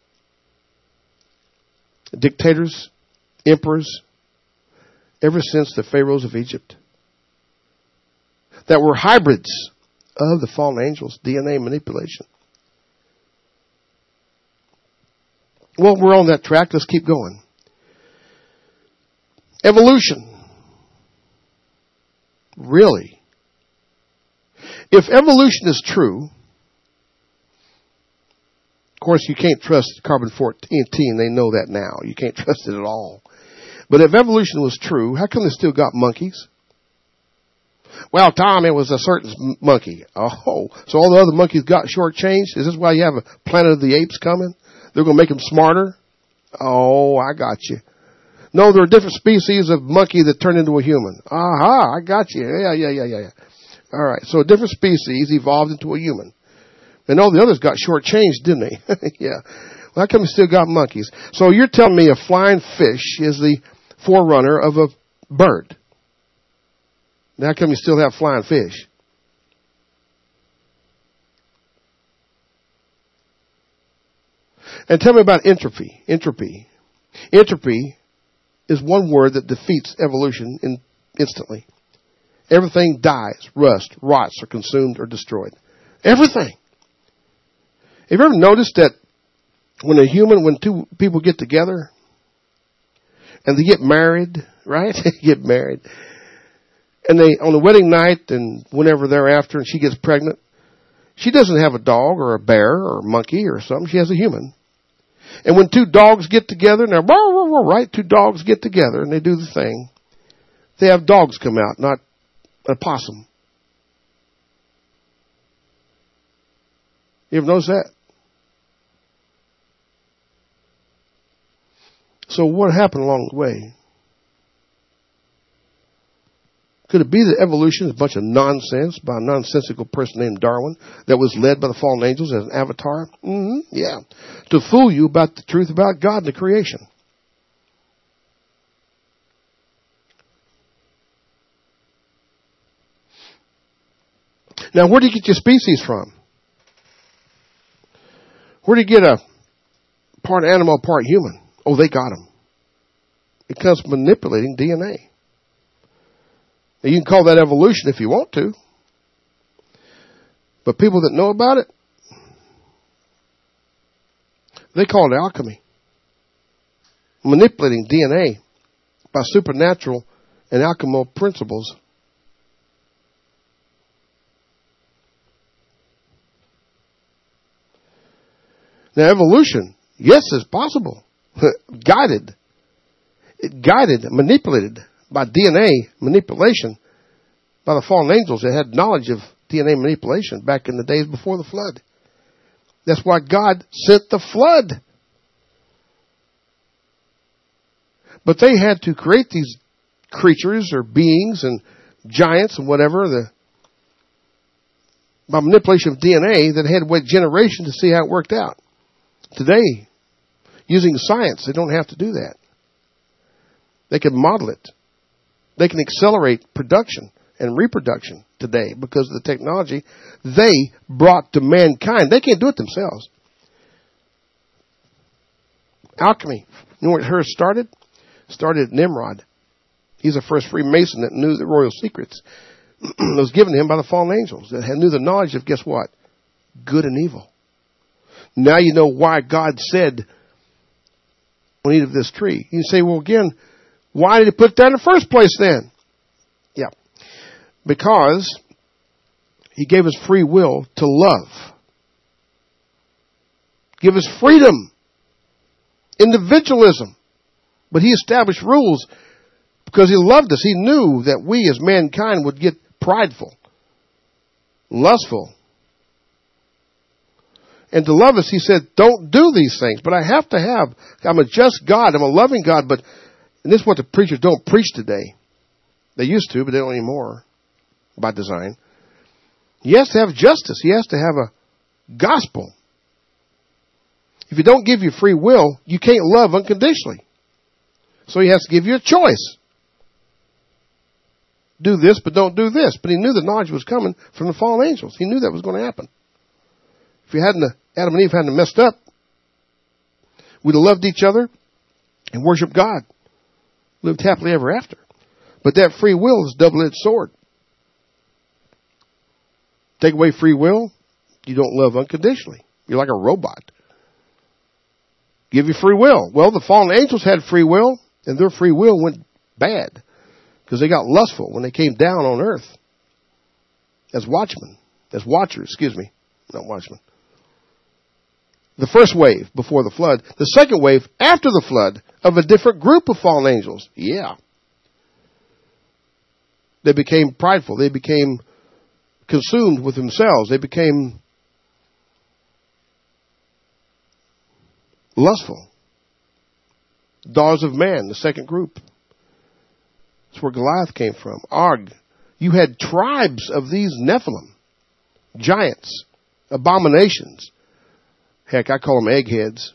dictators, emperors, ever since the Pharaohs of Egypt. That were hybrids of the fallen angels, DNA manipulation. Well, we're on that track. Let's keep going. Evolution. Really? If evolution is true, of course you can't trust carbon-14, they know that now. You can't trust it at all. But if evolution was true, how come they still got monkeys? Well, Tom, it was a certain monkey. Oh, so all the other monkeys got shortchanged? Is this why you have a Planet of the Apes coming? They're going to make them smarter? Oh, I got you. No, there are different species of monkey that turn into a human. Aha, I got you. Yeah. All right, so a different species evolved into a human. And all the others got shortchanged, didn't they? Yeah. Well, how come you still got monkeys? So you're telling me a flying fish is the forerunner of a bird. Now, how come you still have flying fish? And tell me about entropy. Entropy is one word that defeats evolution instantly. Everything dies, rusts, rots, or consumed or destroyed. Everything. Have you ever noticed that when two people get together and they get married, right? Get married. And they, on the wedding night and whenever thereafter, and she gets pregnant, she doesn't have a dog or a bear or a monkey or something. She has a human. And when two dogs get together, and they're, right? Two dogs get together and they do the thing. They have dogs come out, not a possum. You ever notice that? So what happened along the way? Could it be that evolution is a bunch of nonsense by a nonsensical person named Darwin that was led by the fallen angels as an avatar? Yeah. To fool you about the truth about God and the creation. Now, where do you get your species from? Where do you get a part animal, part human? Oh, they got them. It comes from manipulating DNA. Now, you can call that evolution if you want to. But people that know about it, they call it alchemy. Manipulating DNA by supernatural and alchemical principles. Now, evolution, yes, is possible. Guided, manipulated by DNA manipulation by the fallen angels that had knowledge of DNA manipulation back in the days before the flood. That's why God sent the flood. But they had to create these creatures or beings and giants and whatever by manipulation of DNA that had to wait generations to see how it worked out. Today, using science, they don't have to do that. They can model it. They can accelerate production and reproduction today because of the technology they brought to mankind. They can't do it themselves. Alchemy. You know where hers started? Started at Nimrod. He's the first Freemason that knew the royal secrets. It was given to him by the fallen angels that knew the knowledge of, guess what? Good and evil. Now you know why God said, don't eat of this tree. You say, well, again, why did he put that in the first place then? Yeah. Because he gave us free will to love. Give us freedom. Individualism. But he established rules because he loved us. He knew that we as mankind would get prideful, lustful. And to love us, he said, don't do these things. But I have to have, I'm a just God, I'm a loving God, but, and this is what the preachers don't preach today. They used to, but they don't anymore, by design. He has to have justice. He has to have a gospel. If he don't give you free will, you can't love unconditionally. So he has to give you a choice. Do this, but don't do this. But he knew the knowledge was coming from the fallen angels. He knew that was going to happen. If Adam and Eve hadn't messed up, we'd have loved each other and worshiped God. Lived happily ever after. But that free will is a double-edged sword. Take away free will, you don't love unconditionally. You're like a robot. Give you free will. Well, the fallen angels had free will, and their free will went bad because they got lustful when they came down on earth as watchmen, not watchmen. The first wave before the flood. The second wave after the flood of a different group of fallen angels. Yeah. They became prideful. They became consumed with themselves. They became lustful. Daughters of man, the second group. That's where Goliath came from. Og. You had tribes of these Nephilim. Giants. Abominations. Heck, I call them eggheads.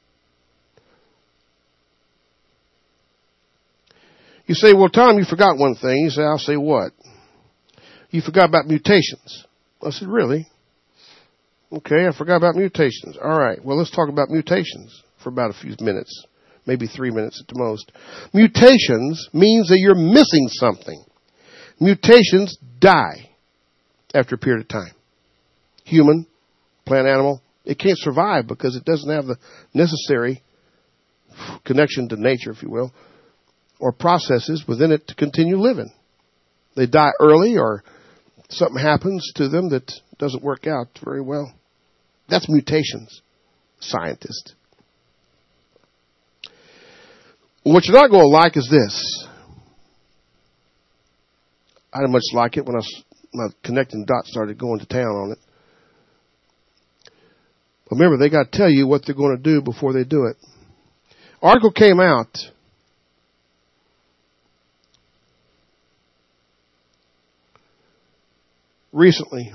You say, well, Tom, you forgot one thing. You say, I'll say what? You forgot about mutations. I said, really? Okay, I forgot about mutations. All right, well, let's talk about mutations for about a few minutes. Maybe 3 minutes at the most. Mutations means that you're missing something. Mutations die after a period of time. Human, plant, animal, it can't survive because it doesn't have the necessary connection to nature, if you will, or processes within it to continue living. They die early or something happens to them that doesn't work out very well. That's mutations, scientist. What you're not going to like is this. I didn't much like it when my connecting dots started going to town on it. But remember, they got to tell you what they're going to do before they do it. Article came out recently.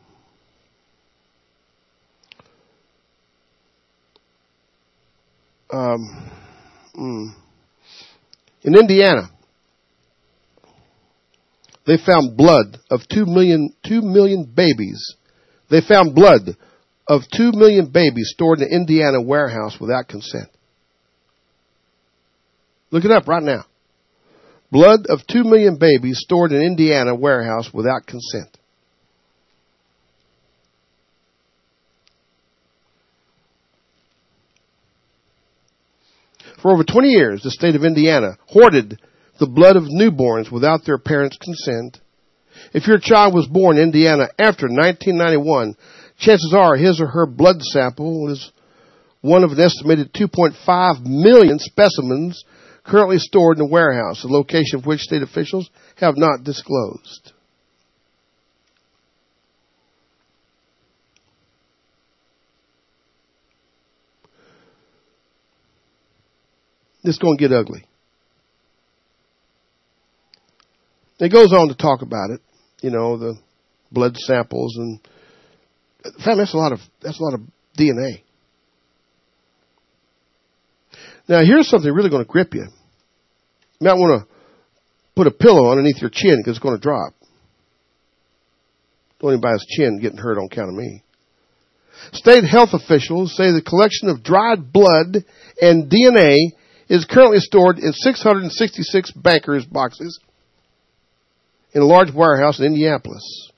In Indiana, they found blood of 2 million babies. They found blood of 2 million babies stored in an Indiana warehouse without consent. Look it up right now. Blood of 2 million babies stored in an Indiana warehouse without consent. For over 20 years, the state of Indiana hoarded the blood of newborns without their parents' consent. If your child was born in Indiana after 1991, chances are his or her blood sample is one of an estimated 2.5 million specimens currently stored in a warehouse, the location of which state officials have not disclosed. It's going to get ugly. It goes on to talk about it, the blood samples, and family, that's a lot of DNA. Now, here's something really going to grip you. You might want to put a pillow underneath your chin because it's going to drop. Don't anybody's chin getting hurt on account of me. State health officials say the collection of dried blood and DNA is currently stored in 666 bankers' boxes in a large warehouse in Indianapolis.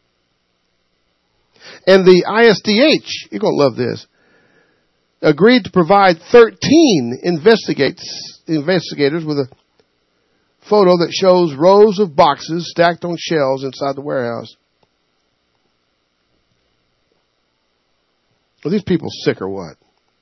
And the ISDH, you're going to love this, agreed to provide 13 investigators with a photo that shows rows of boxes stacked on shelves inside the warehouse. Are these people sick or what?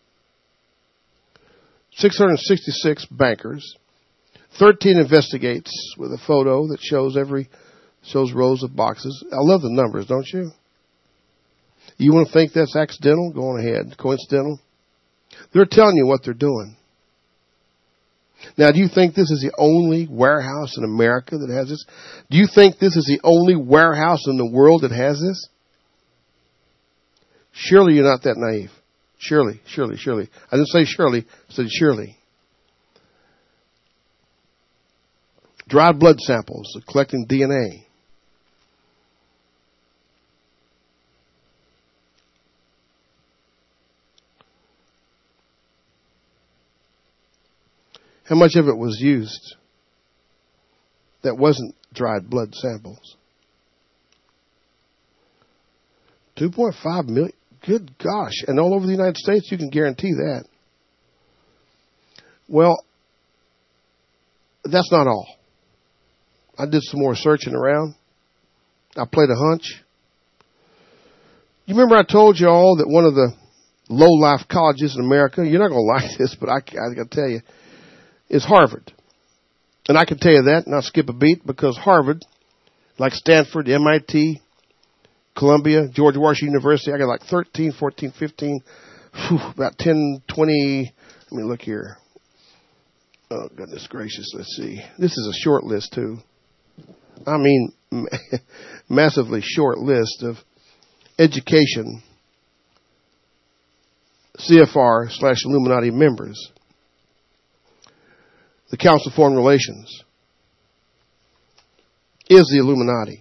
666 bankers, 13 investigates with a photo that shows rows of boxes. I love the numbers, don't you? You want to think that's accidental? Go on ahead. Coincidental? They're telling you what they're doing. Now, do you think this is the only warehouse in America that has this? Do you think this is the only warehouse in the world that has this? Surely you're not that naive. Surely. I didn't say Shirley, I said surely. Dried blood samples collecting DNA. How much of it was used that wasn't dried blood samples? 2.5 million. Good gosh. And all over the United States, you can guarantee that. Well, that's not all. I did some more searching around. I played a hunch. You remember I told you all that one of the low-life colleges in America, you're not going to like this, but I got to tell you, is Harvard. And I can tell you that, not skip a beat, because Harvard, like Stanford, MIT, Columbia, George Washington University, I got like 13, 14, 15, about 10, 20, let me look here. Oh, goodness gracious, let's see. This is a short list, too. I mean, massively short list of education, CFR/Illuminati members. The Council of Foreign Relations is the Illuminati.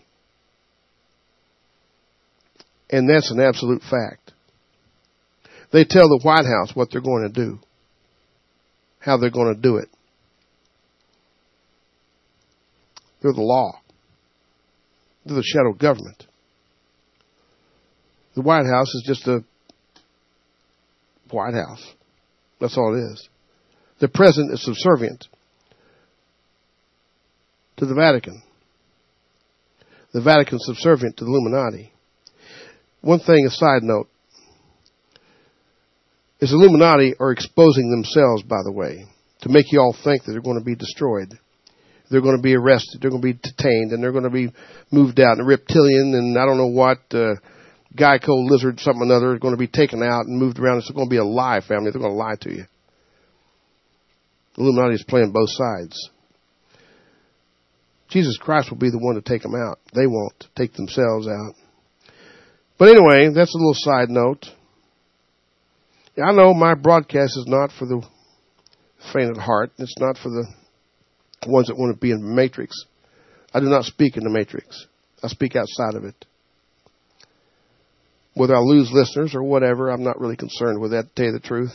And that's an absolute fact. They tell the White House what they're going to do, how they're going to do it. They're the law. They're the shadow government. The White House is just a White House. That's all it is. The president is subservient to the Vatican. The Vatican is subservient to the Illuminati. One thing, a side note, is the Illuminati are exposing themselves, by the way, to make you all think that they're going to be destroyed. They're going to be arrested, they're going to be detained, and they're going to be moved out. And a reptilian and I don't know what, Geico lizard, something or another, are going to be taken out and moved around. It's going to be a lie, family. They're going to lie to you. The Illuminati is playing both sides. Jesus Christ will be the one to take them out. They won't take themselves out. But anyway, that's a little side note. I know my broadcast is not for the faint of heart. It's not for the ones that want to be in the matrix. I do not speak in the matrix. I speak outside of it. Whether I lose listeners or whatever, I'm not really concerned with that, to tell you the truth.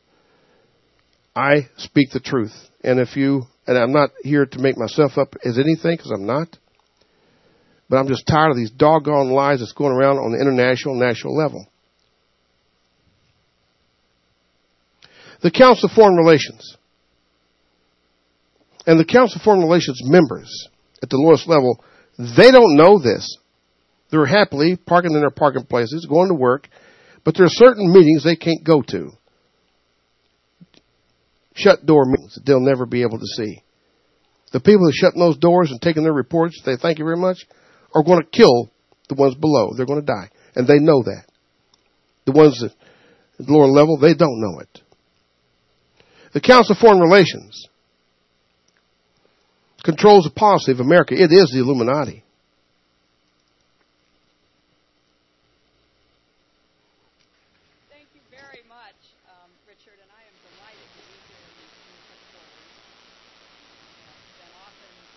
I speak the truth. And I'm not here to make myself up as anything, because I'm not. But I'm just tired of these doggone lies that's going around on the international, national level. The Council of Foreign Relations And the Council of Foreign Relations members at the lowest level, they don't know this. They're happily parking in their parking places, going to work, but there are certain meetings they can't go to. Shut door meetings that they'll never be able to see. The people that are shutting those doors and taking their reports, they thank you very much, are going to kill the ones below. They're going to die. And they know that. The ones at the lower level, they don't know it. The Council of Foreign Relations controls the policy of America. It is the Illuminati. Thank you very much, Richard, and I am delighted to be here in these headquarters. And then often to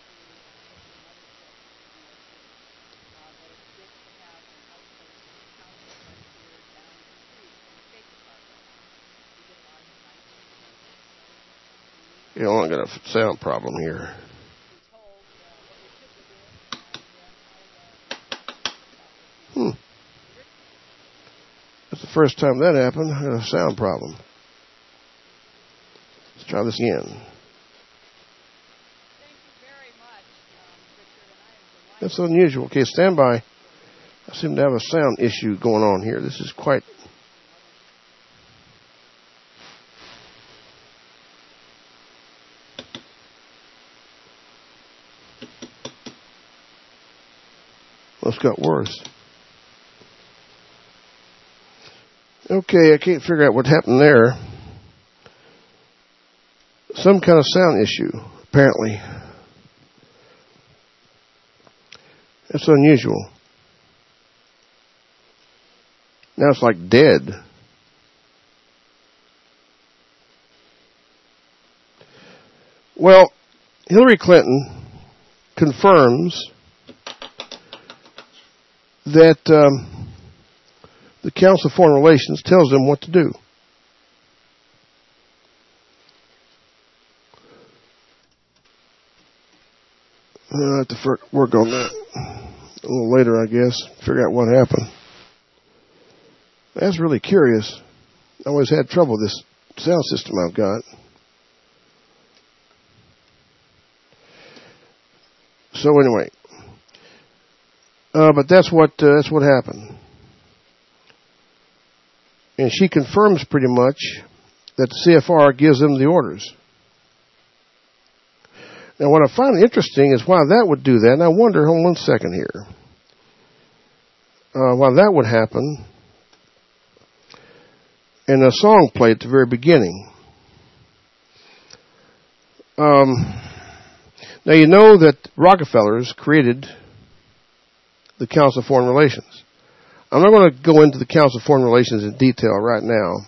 another trip, but it's good to have an outpost council right here down the street from the State Department. We get a lot of nice You know, I got a sound problem here. That's the first time that happened. I got a sound problem. Let's try this again. Thank you very much, Richard, and I am delighted. That's unusual. Okay, stand by. I seem to have a sound issue going on here. This is quite... Well, it's got worse. Okay, I can't figure out what happened there. Some kind of sound issue, apparently. That's unusual. Now it's like dead. Well, Hillary Clinton confirms that the Council of Foreign Relations tells them what to do. I'll have to work on that a little later, I guess. Figure out what happened. That's really curious. I always had trouble with this sound system I've got. So anyway, but that's what happened. And she confirms pretty much that the CFR gives them the orders. Now, what I find interesting is why that would do that. And I wonder, hold on 1 second here, why that would happen. And a song played at the very beginning. Now, you know that Rockefellers created the Council of Foreign Relations. I'm not going to go into the Council of Foreign Relations in detail right now.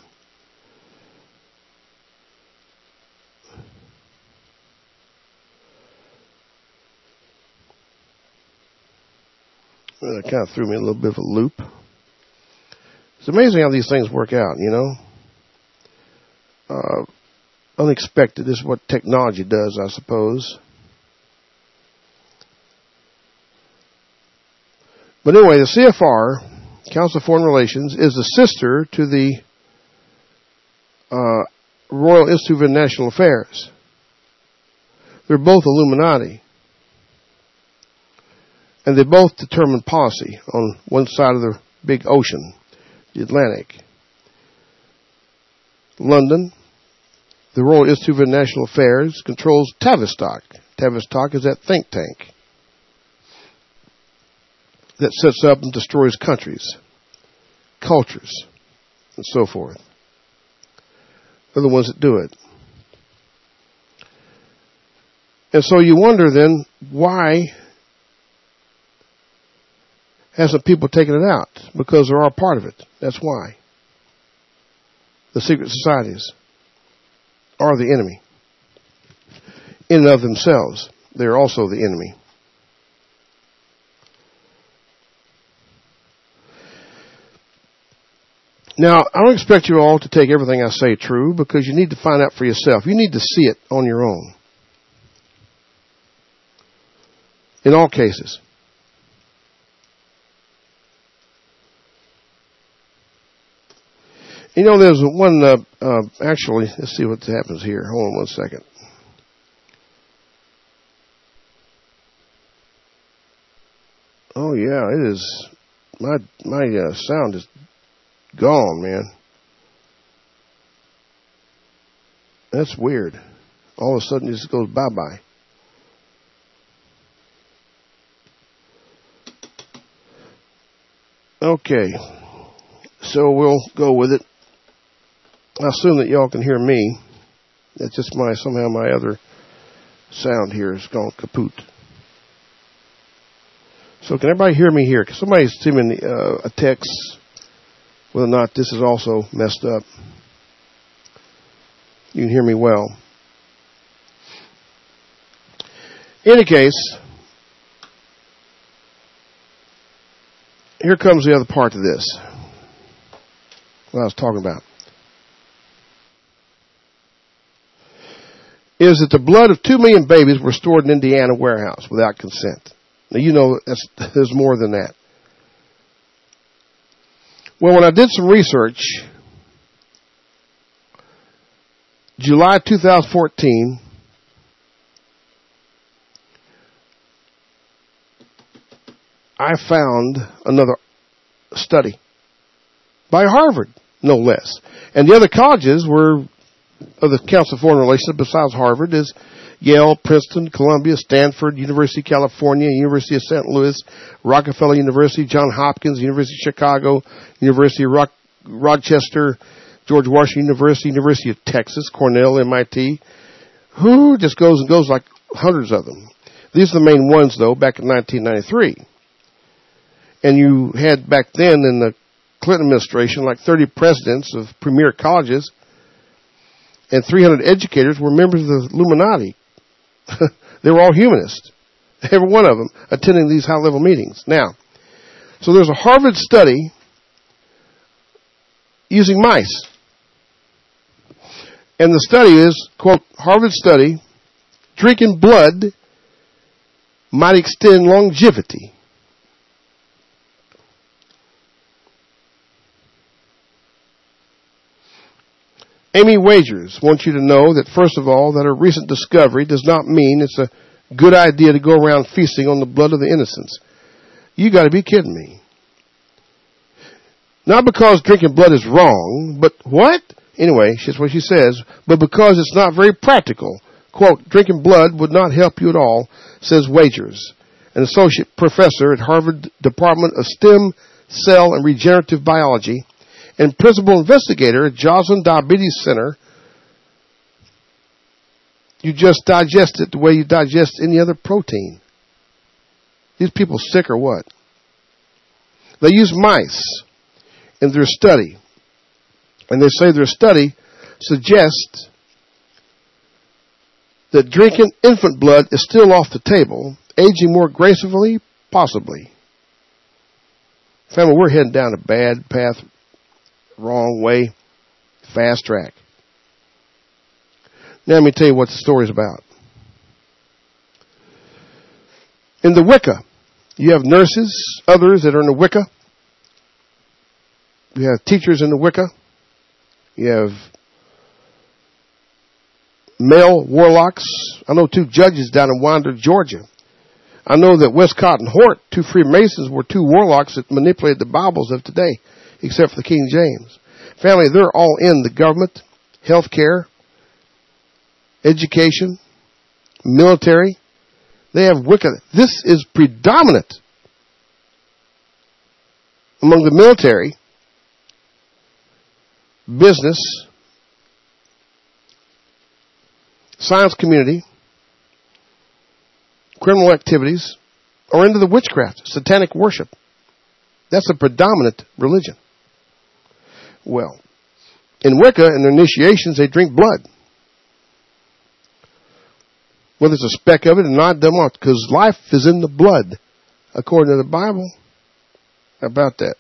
That kind of threw me a little bit of a loop. It's amazing how these things work out, you know. Unexpected is what technology does, I suppose. But anyway, the CFR, Council of Foreign Relations, is the sister to the Royal Institute of International Affairs. They're both Illuminati. And they both determine policy on one side of the big ocean, the Atlantic. London, the Royal Institute of International Affairs, controls Tavistock. Tavistock is that think tank that sets up and destroys countries, cultures, and so forth. They're the ones that do it. And so you wonder then, why hasn't people taken it out? Because they're all part of it. That's why. The secret societies are the enemy. In and of themselves, they're also the enemy. Now, I don't expect you all to take everything I say true, because you need to find out for yourself. You need to see it on your own. In all cases. You know, there's one, actually, let's see what happens here. Hold on 1 second. Oh yeah, it is. My sound is gone, man. That's weird. All of a sudden, it just goes bye-bye. Okay, so we'll go with it. I assume that y'all can hear me. That's just somehow my other sound here is gone kaput. So can everybody hear me here? Can somebody send me a text whether or not this is also messed up? You can hear me well. In any case, here comes the other part of this, what I was talking about. Is that the blood of 2 million babies were stored in Indiana warehouse without consent. Now, you know there's more than that. Well, when I did some research, July 2014, I found another study by Harvard, no less. And the other colleges were of the Council of Foreign Relations besides Harvard is Yale, Princeton, Columbia, Stanford, University of California, University of St. Louis, Rockefeller University, Johns Hopkins, University of Chicago, University of Rochester, George Washington University, University of Texas, Cornell, MIT. Who just goes and goes like hundreds of them. These are the main ones, though, back in 1993. And you had back then in the Clinton administration like 30 presidents of premier colleges and 300 educators were members of the Illuminati. They were all humanists. Every one of them attending these high-level meetings. Now, so there's a Harvard study using mice. And the study is, quote, Harvard study, drinking blood might extend longevity. Amy Wagers wants you to know that, first of all, that a recent discovery does not mean it's a good idea to go around feasting on the blood of the innocents. You got to be kidding me. Not because drinking blood is wrong, but what? Anyway, that's what she says, but because it's not very practical. Quote, drinking blood would not help you at all, says Wagers, an associate professor at Harvard Department of Stem Cell and Regenerative Biology and principal investigator at Joslin Diabetes Center. You just digest it the way you digest any other protein. These people sick or what? They use mice in their study. And they say their study suggests that drinking infant blood is still off the table, aging more gracefully, possibly. Family, we're heading down a bad path, wrong way, fast track. Now let me tell you what the story's about. In the Wicca, you have nurses, others that are in the Wicca. You have teachers in the Wicca. You have male warlocks. I know 2 judges down in Winder, Georgia. I know that Westcott and Hort, 2 Freemasons, were 2 warlocks that manipulated the Bibles of today, except for the King James. Family, they're all in the government, healthcare, education, military. They have Wicca. This is predominant among the military, business, science community, criminal activities, or into the witchcraft, satanic worship. That's a predominant religion. Well, in Wicca, in their initiations, they drink blood. Whether it's a speck of it or not, doesn't matter, because life is in the blood, according to the Bible. How about that?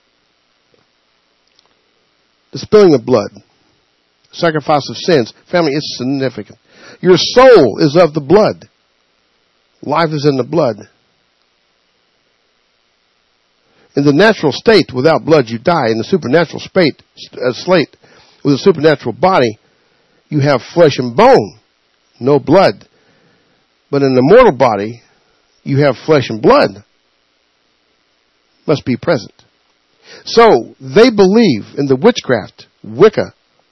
The spilling of blood, sacrifice of sins. Family, it's significant. Your soul is of the blood. Life is in the blood. In the natural state, without blood, you die. In the supernatural slate, with a supernatural body, you have flesh and bone, no blood. But in the mortal body, you have flesh and blood. must be present. So they believe in the witchcraft, Wicca.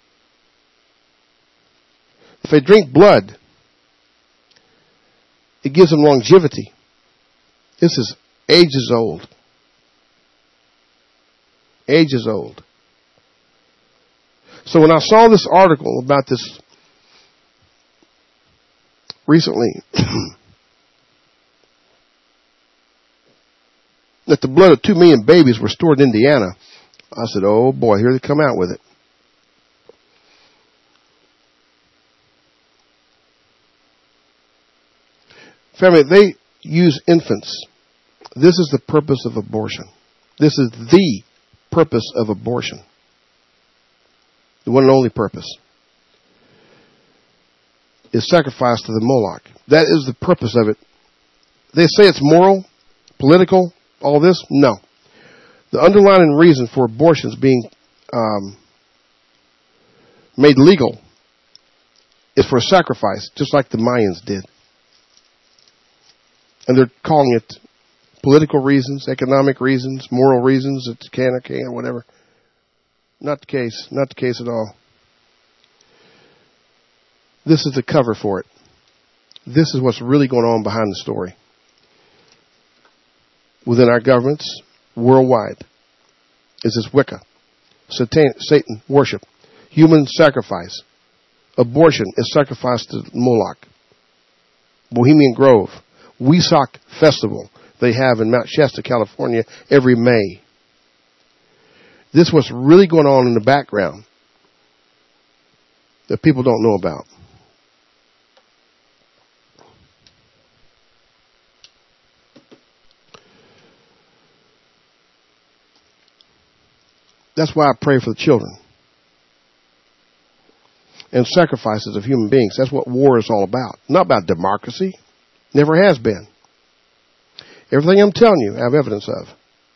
If they drink blood, it gives them longevity. This is ages old. Ages old. So when I saw this article about this recently, that the blood of 2 million babies were stored in Indiana, I said, oh boy, here they come out with it. Family, they use infants. This is the purpose of abortion. This is the purpose of abortion. The one and only purpose is sacrifice to the Moloch. That is the purpose of it. They say it's moral, political, all this. No. The underlying reason for abortions being made legal is for sacrifice, just like the Mayans did. And they're calling it political reasons, economic reasons, moral reasons. It's can or can't, whatever. Not the case. Not the case at all. This is the cover for it. This is what's really going on behind the story. Within our governments, worldwide, is this Wicca, Satan worship, human sacrifice. Abortion is sacrifice to Moloch. Bohemian Grove, Wesak Festival they have in Mount Shasta, California, every May. This is what's really going on in the background that people don't know about. That's why I pray for the children. And sacrifices of human beings. That's what war is all about. Not about democracy. Never has been. Everything I'm telling you, I have evidence of.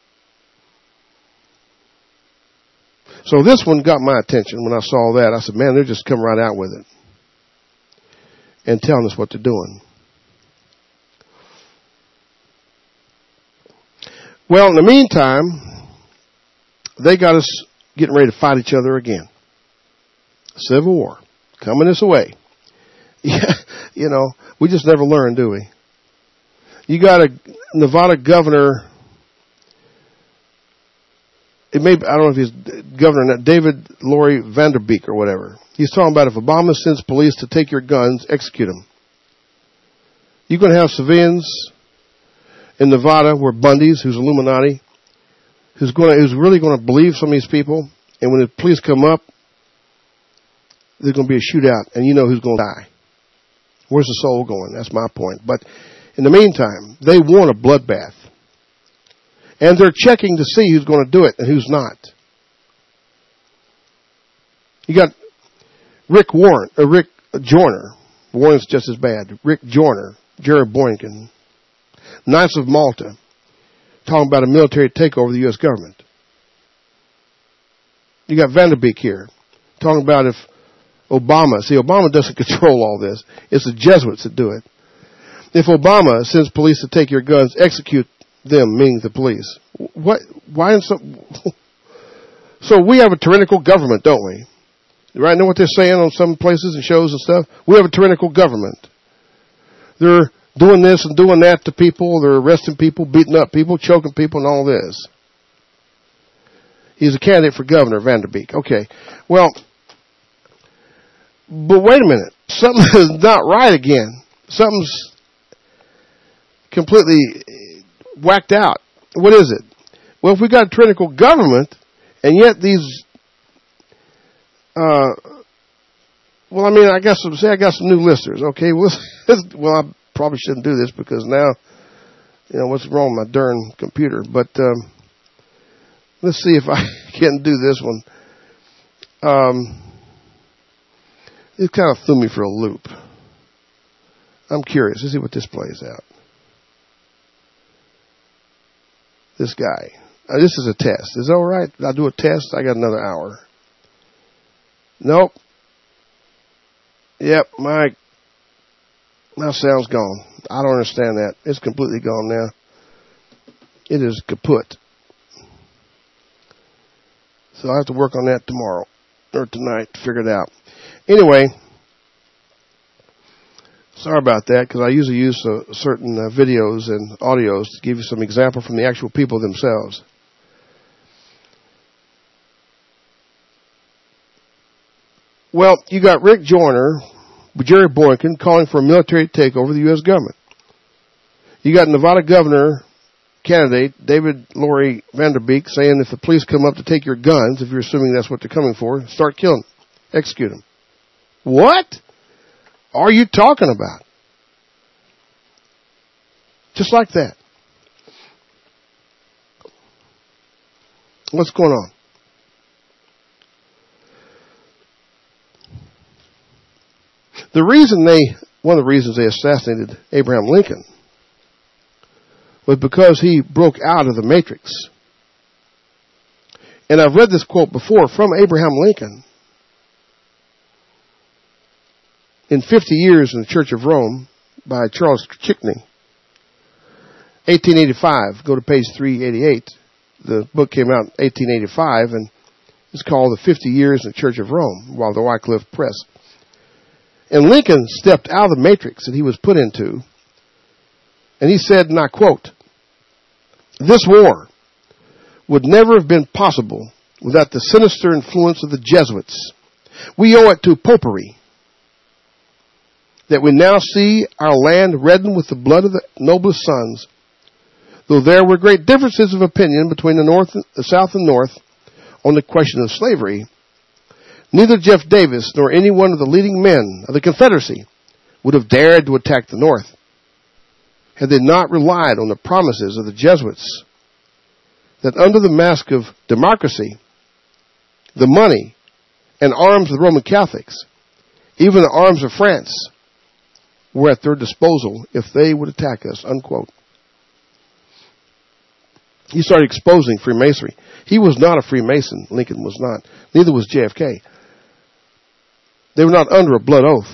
So this one got my attention when I saw that. I said, man, they're just coming right out with it. And telling us what they're doing. Well, in the meantime, they got us getting ready to fight each other again. Civil war. Coming this way. Yeah, you know, we just never learn, do we? You got a Nevada governor. I don't know if he's governor, David Lori Vanderbeek or whatever. He's talking about if Obama sends police to take your guns, execute them. You're going to have civilians in Nevada who are Bundys, who's Illuminati, who's really going to believe some of these people, and when the police come up, there's going to be a shootout, and you know who's going to die. Where's the soul going? That's my point. But in the meantime, they want a bloodbath. And they're checking to see who's going to do it and who's not. You got Rick Joyner. Warren's just as bad. Rick Joyner, Jared Boykin, Knights of Malta, talking about a military takeover of the U.S. government. You got Vanderbeek here, talking about if Obama doesn't control all this. It's the Jesuits that do it. If Obama sends police to take your guns, execute them, meaning the police. What? Why? So we have a tyrannical government, don't we? Right? Know what they're saying on some places and shows and stuff? We have a tyrannical government. They're doing this and doing that to people. They're arresting people, beating up people, choking people, and all this. He's a candidate for governor, Vanderbeek. Okay. Well, but wait a minute. Something is not right again. Something's completely whacked out. What is it? Well, if we got a tyrannical government, and yet these, I got some new listeners. Okay, well, I probably shouldn't do this because now, what's wrong with my darn computer? But let's see if I can do this one. It kind of threw me for a loop. I'm curious. Let's see what this plays out. This guy. This is a test. Is that all right? I'll do a test. I got another hour. Nope. Yep, my sound's gone. I don't understand that. It's completely gone now. It is kaput. So I'll have to work on that tomorrow or tonight to figure it out. Anyway, sorry about that, because I usually use certain videos and audios to give you some example from the actual people themselves. Well, you got Rick Joyner, Jerry Boykin calling for a military takeover of the U.S. government. You got Nevada governor candidate David Lori Vanderbeek saying if the police come up to take your guns, if you're assuming that's what they're coming for, start killing them, execute them. What are you talking about? Just like that. What's going on? One of the reasons they assassinated Abraham Lincoln was because he broke out of the matrix. And I've read this quote before from Abraham Lincoln. In 50 Years in the Church of Rome by Charles Chickney. 1885, go to page 388. The book came out in 1885 and it's called The 50 Years in the Church of Rome, while the Wycliffe Press. And Lincoln stepped out of the matrix that he was put into, and he said, and I quote, "This war would never have been possible without the sinister influence of the Jesuits. We owe it to popery that we now see our land reddened with the blood of the noblest sons. Though there were great differences of opinion between the South and North on the question of slavery, neither Jeff Davis nor any one of the leading men of the Confederacy would have dared to attack the North had they not relied on the promises of the Jesuits that under the mask of democracy, the money and arms of the Roman Catholics, even the arms of France, were at their disposal if they would attack us," unquote. He started exposing Freemasonry. He was not a Freemason. Lincoln was not. Neither was JFK. They were not under a blood oath.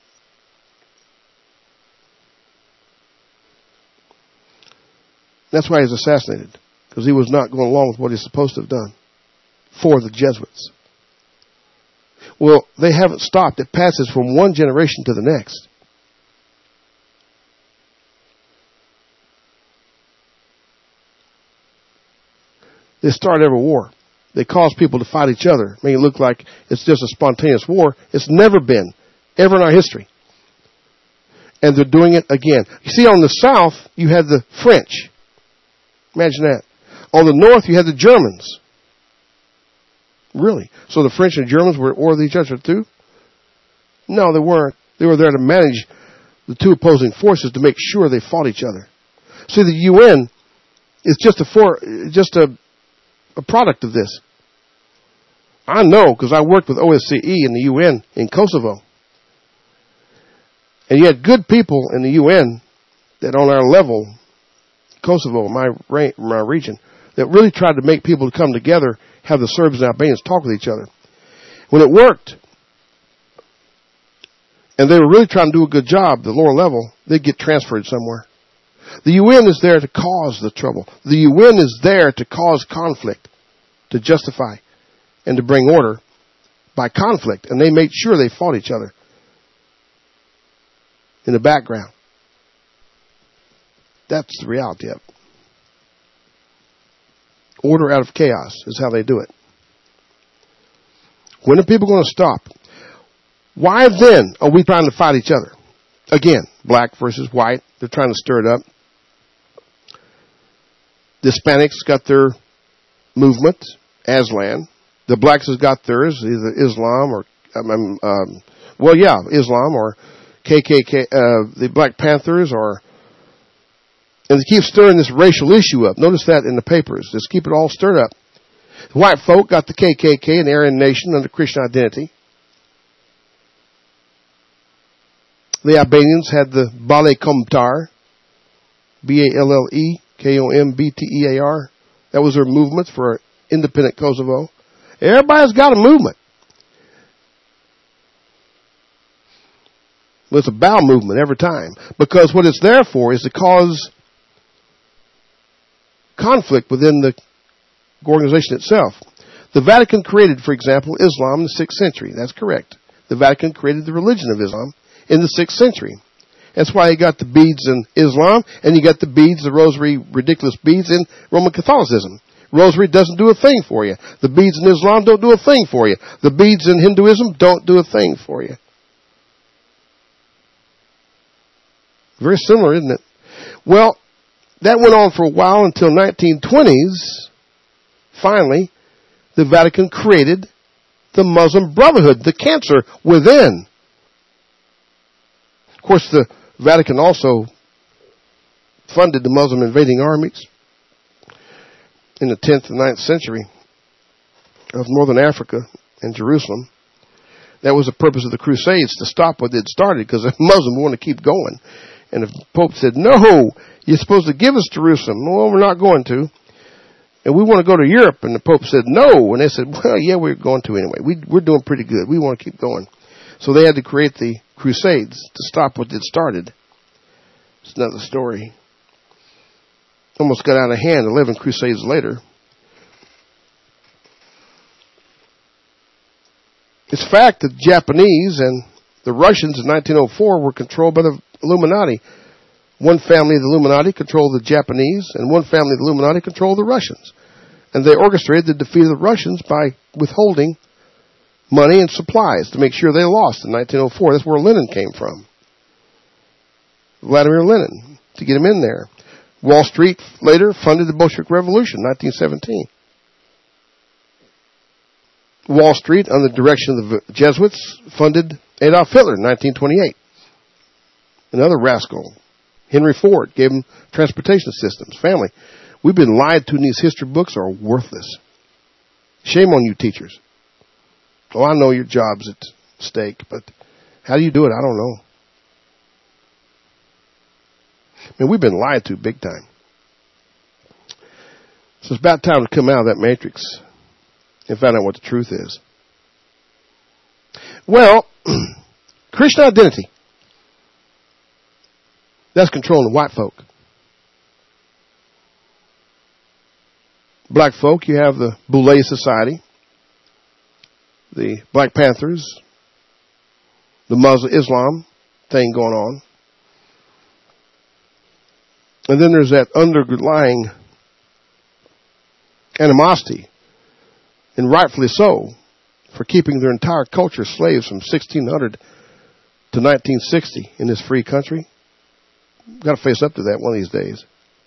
That's why he was assassinated, because he was not going along with what he's supposed to have done for the Jesuits. Well, they haven't stopped. It passes from one generation to the next. They start every war. They cause people to fight each other, make it look like it's just a spontaneous war. It's never been, ever in our history. And they're doing it again. You see, on the south, you had the French. Imagine that. On the north, you had the Germans. Really? So the French and Germans were at war with each other too? No, they weren't. They were there to manage the two opposing forces to make sure they fought each other. See, the UN is just a product of this. I know because I worked with OSCE in the UN in Kosovo. And you had good people in the UN that on our level, Kosovo, my region, that really tried to make people to come together, have the Serbs and Albanians talk with each other. When it worked, and they were really trying to do a good job, the lower level, they'd get transferred somewhere. The UN is there to cause the trouble. The UN is there to cause conflict, to justify, and to bring order by conflict. And they made sure they fought each other in the background. That's the reality of it. Order out of chaos is how they do it. When are people going to stop? Why then are we trying to fight each other? Again, black versus white. They're trying to stir it up. The Hispanics got their movement, Aslan. The blacks has got theirs, either Islam or, Islam or KKK, the Black Panthers, and they keep stirring this racial issue up. Notice that in the papers. Just keep it all stirred up. The white folk got the KKK and the Aryan Nation under Christian identity. The Albanians had the Bale Komtar, BALLEKOMBTEAR. That was their movement for independent Kosovo. Everybody's got a movement. Well, it's a bowel movement every time. Because what it's there for is to cause conflict within the organization itself. The Vatican created, for example, Islam in the 6th century. That's correct. The Vatican created the religion of Islam in the 6th century. That's why you got the beads in Islam, and you got the beads, the rosary, ridiculous beads in Roman Catholicism. Rosary doesn't do a thing for you. The beads in Islam don't do a thing for you. The beads in Hinduism don't do a thing for you. Very similar, isn't it? Well, that went on for a while until 1920s. Finally, the Vatican created the Muslim Brotherhood, the cancer within. Of course, the Vatican also funded the Muslim invading armies in the 10th and 9th century of northern Africa and Jerusalem. That was the purpose of the Crusades, to stop what they'd started, because the Muslims wanted to keep going. And the Pope said, no, you're supposed to give us Jerusalem. Well, we're not going to. And we want to go to Europe. And the Pope said, no. And they said, well, yeah, we're going to anyway. We're doing pretty good. We want to keep going. So they had to create the Crusades to stop what they'd started. It's another story. Almost got out of hand 11 Crusades later. It's fact that the Japanese and the Russians in 1904 were controlled by the Illuminati. One family of the Illuminati controlled the Japanese, and one family of the Illuminati controlled the Russians. And they orchestrated the defeat of the Russians by withholding money and supplies to make sure they lost in 1904. That's where Lenin came from. Vladimir Lenin, to get him in there. Wall Street later funded the Bolshevik Revolution, 1917. Wall Street, under the direction of the Jesuits, funded Adolf Hitler in 1928. Another rascal. Henry Ford gave him transportation systems. Family, we've been lied to, and these history books are worthless. Shame on you, teachers. Oh, I know your job's at stake, but how do you do it? I don't know. I mean, we've been lied to big time. So it's about time to come out of that matrix and find out what the truth is. Well, Christian identity. That's controlling the white folk. Black folk, you have the Boule Society, the Black Panthers, the Muslim Islam thing going on. And then there's that underlying animosity, and rightfully so, for keeping their entire culture slaves from 1600 to 1960 in this free country. We've got to face up to that one of these days.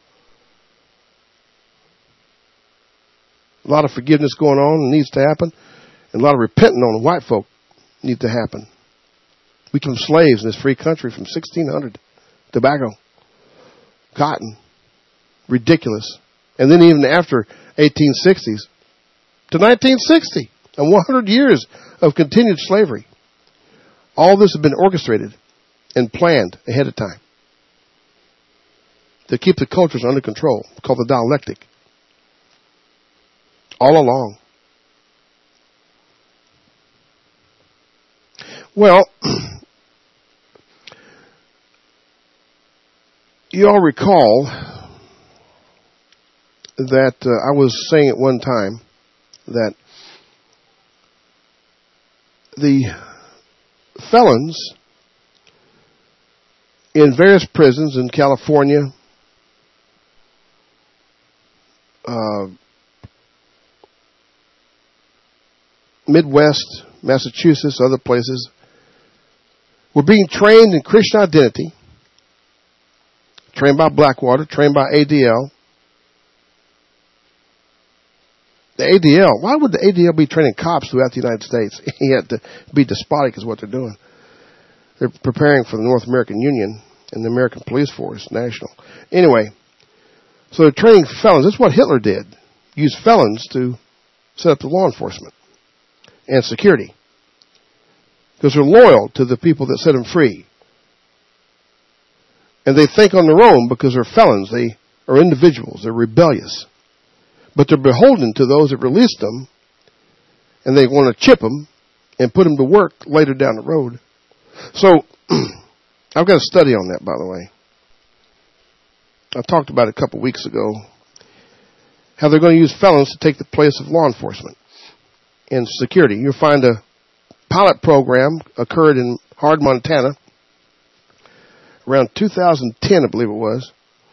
A lot of forgiveness going on needs to happen, and a lot of repenting on the white folk needs to happen. We become slaves in this free country from 1600. Tobacco, cotton, ridiculous. And then even after 1860s to 1960, and 100 years of continued slavery. All this has been orchestrated and planned ahead of time to keep the cultures under control, called the dialectic. All along. Well, you all recall that I was saying at one time that the felons in various prisons in California, Midwest, Massachusetts, other places, were being trained in Christian identity, trained by Blackwater, trained by ADL. The ADL, why would the ADL be training cops throughout the United States? He had to be despotic is what they're doing. They're preparing for the North American Union and the American Police Force, national. Anyway, so they're training felons. That's what Hitler did. Use felons to set up the law enforcement and security. Because they're loyal to the people that set them free. And they think on their own because they're felons. They are individuals. They're rebellious. But they're beholden to those that released them, and they want to chip them and put them to work later down the road. So, I've got a study on that, by the way. I talked about it a couple weeks ago, how they're going to use felons to take the place of law enforcement. and security. You'll find a pilot program occurred in Hardin, Montana, around 2010, I believe it was.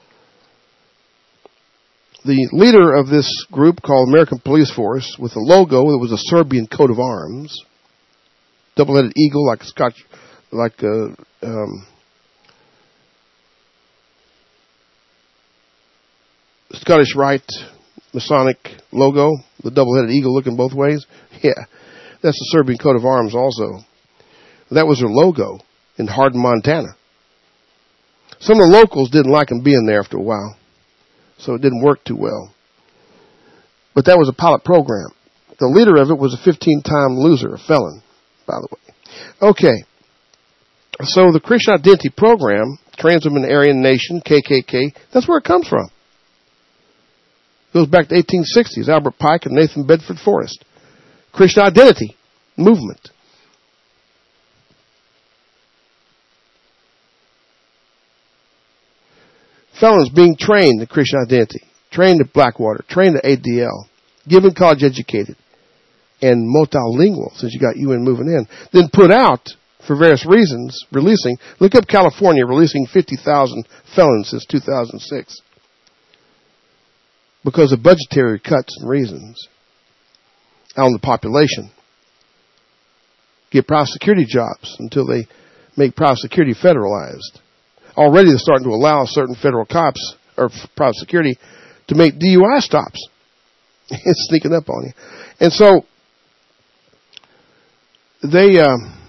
The leader of this group, called American Police Force, with a logo that was a Serbian coat of arms, double-headed eagle, like Scottish Rite Masonic logo, the double-headed eagle looking both ways. Yeah, that's the Serbian coat of arms also. That was their logo in Hardin, Montana. Some of the locals didn't like him being there after a while, so it didn't work too well. But that was a pilot program. The leader of it was a 15-time loser, a felon, by the way. Okay, so the Christian Identity Program, Trans-Women Aryan Nation, KKK, that's where it comes from. It goes back to 1860s, Albert Pike and Nathan Bedford Forrest. Christian Identity Movement. Felons being trained in Christian Identity, trained at Blackwater, trained at ADL, given college educated, and multilingual, since you got UN moving in. Then put out, for various reasons, releasing, look up California, releasing 50,000 felons since 2006. Because of budgetary cuts and reasons on the population. Get private security jobs until they make private security federalized. Already they're starting to allow certain federal cops or private security to make DUI stops. It's sneaking up on you. And so they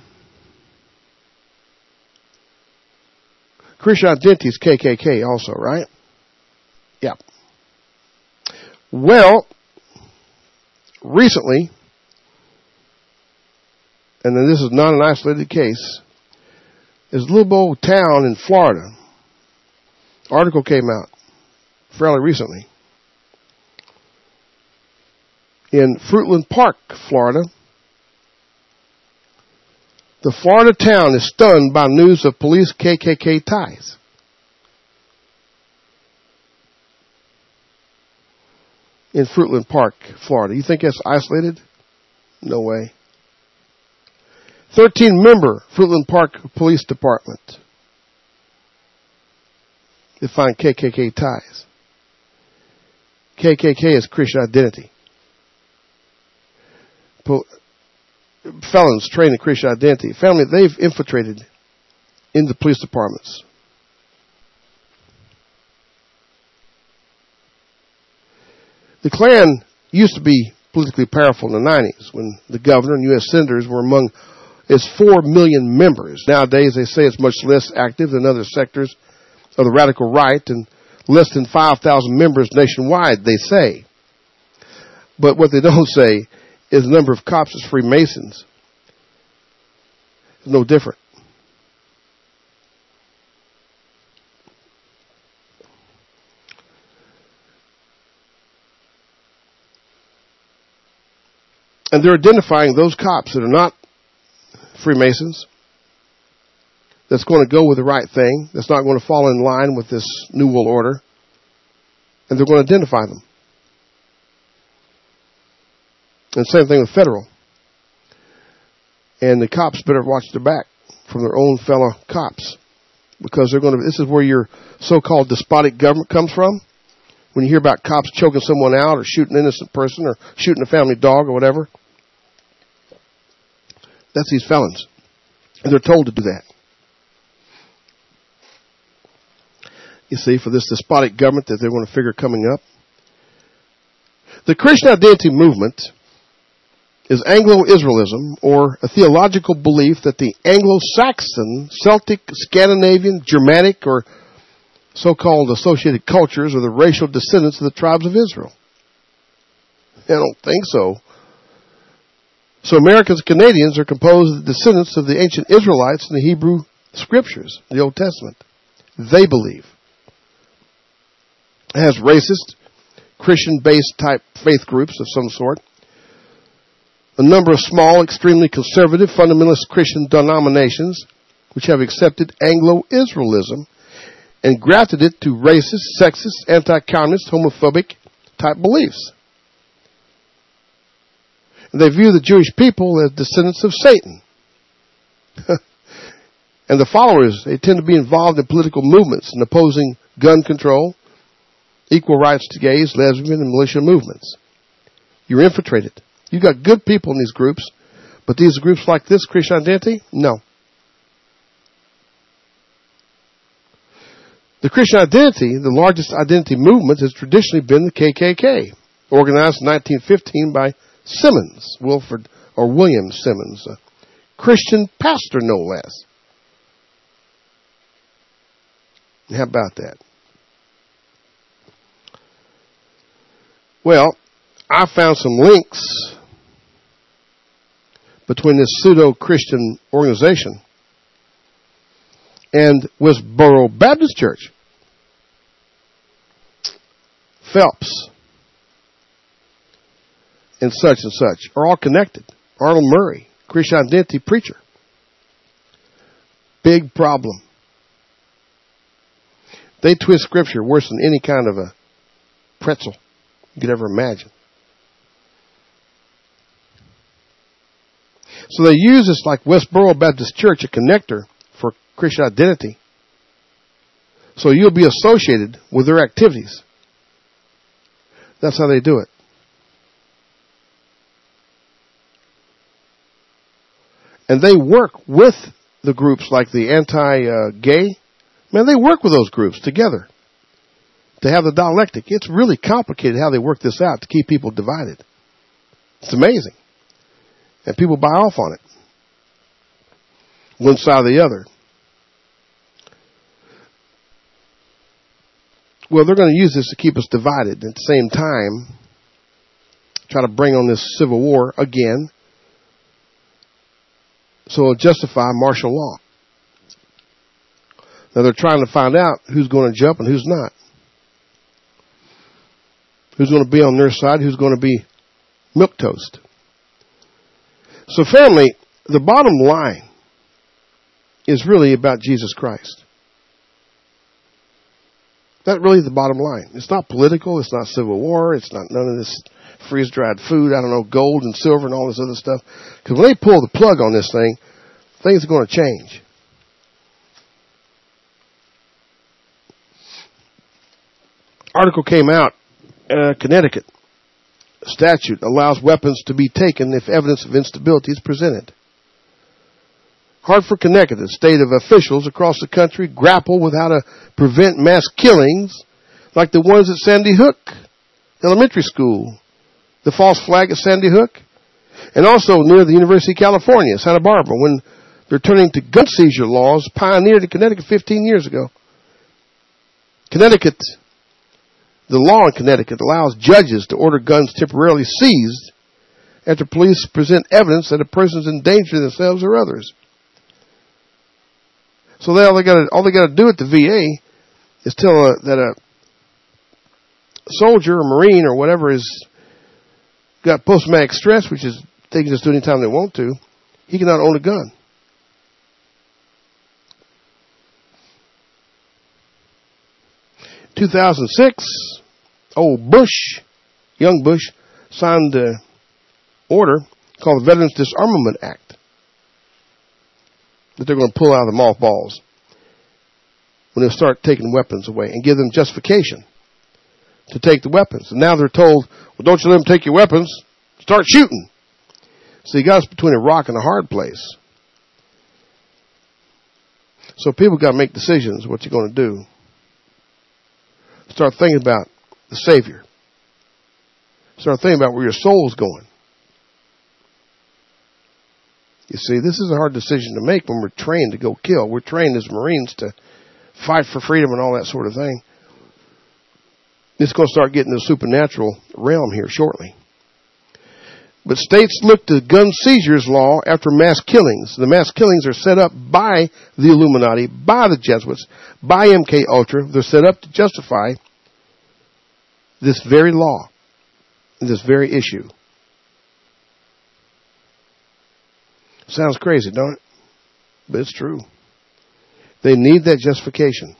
Christian Identity is KKK also, right? Yeah. Well, recently, and then this is not an isolated case, there's a little old town in Florida. Article came out fairly recently. In Fruitland Park, Florida, the Florida town is stunned by news of police KKK ties. In Fruitland Park, Florida. You think that's isolated? No way. 13-member Fruitland Park Police Department. They find KKK ties. KKK is Christian Identity. Felons trained in Christian Identity. Family, they've infiltrated into police departments. The Klan used to be politically powerful in the 90s when the governor and U.S. senators were among its 4 million members. Nowadays, they say it's much less active than other sectors of the radical right and less than 5,000 members nationwide, they say. But what they don't say is the number of cops as Freemasons is no different. And they're identifying those cops that are not Freemasons, that's going to go with the right thing, that's not going to fall in line with this New World Order, and they're going to identify them. And same thing with federal. And the cops better watch their back from their own fellow cops, because they're going to. This is where your so-called despotic government comes from. When you hear about cops choking someone out or shooting an innocent person or shooting a family dog or whatever, that's these felons. And they're told to do that. You see, for this despotic government that they're going to figure coming up. The Christian Identity Movement is Anglo-Israelism, or a theological belief that the Anglo-Saxon, Celtic, Scandinavian, Germanic, or so-called associated cultures are the racial descendants of the tribes of Israel. I don't think so. So Americans and Canadians are composed of the descendants of the ancient Israelites in the Hebrew Scriptures, the Old Testament. They believe. It has racist, Christian-based type faith groups of some sort. A number of small, extremely conservative, fundamentalist Christian denominations which have accepted Anglo-Israelism and grafted it to racist, sexist, anti-communist, homophobic type beliefs. They view the Jewish people as descendants of Satan. And the followers, they tend to be involved in political movements and opposing gun control, equal rights to gays, lesbian, and militia movements. You're infiltrated. You got good people in these groups, but these groups like this, Christian Identity, no. The Christian Identity, the largest identity movement, has traditionally been the KKK, organized in 1915 by Simmons, William Simmons, a Christian pastor, no less. How about that? Well, I found some links between this pseudo-Christian organization and Westboro Baptist Church. Phelps and such are all connected. Arnold Murray, Christian Identity preacher. Big problem. They twist Scripture worse than any kind of a pretzel you could ever imagine. So they use this like Westboro Baptist Church, a connector for Christian Identity. So you'll be associated with their activities. That's how they do it. And they work with the groups like the anti-gay. Man, they work with those groups together to have the dialectic. It's really complicated how they work this out to keep people divided. It's amazing. And people buy off on it. One side or the other. Well, they're going to use this to keep us divided. At the same time, try to bring on this civil war again. So it'll justify martial law. Now they're trying to find out who's going to jump and who's not. Who's going to be on their side, who's going to be milquetoast. So family, the bottom line is really about Jesus Christ. That's really the bottom line. It's not political, it's not civil war, it's not none of this freeze-dried food, gold and silver and all this other stuff. Because when they pull the plug on this thing, things are going to change. Article came out, Connecticut statute allows weapons to be taken if evidence of instability is presented. Hartford, Connecticut, state of officials across the country grapple with how to prevent mass killings like the ones at Sandy Hook Elementary School, the false flag at Sandy Hook, and also near the University of California, Santa Barbara, when they're turning to gun seizure laws pioneered in Connecticut 15 years ago. Connecticut, the law in Connecticut allows judges to order guns temporarily seized after police present evidence that a person is endangering themselves or others. So all they got to do at the VA is tell that a soldier or Marine or whatever is got post-traumatic stress, which is they can just do anytime they want to. He cannot own a gun. In 2006, young Bush, signed an order called the Veterans Disarmament Act that they're going to pull out of the mothballs when they start taking weapons away and give them justification to take the weapons. And now they're told, well, don't you let them take your weapons, start shooting. So you got us between a rock and a hard place. So people got to make decisions what you're going to do. Start thinking about the Savior. Start thinking about where your soul's going. You see, this is a hard decision to make when we're trained to go kill. We're trained as Marines to fight for freedom and all that sort of thing. It's going to start getting to the supernatural realm here shortly. But states look to gun seizures law after mass killings. The mass killings are set up by the Illuminati, by the Jesuits, by MK Ultra. They're set up to justify this very law, this very issue. Sounds crazy, don't it? But it's true. They need that justification.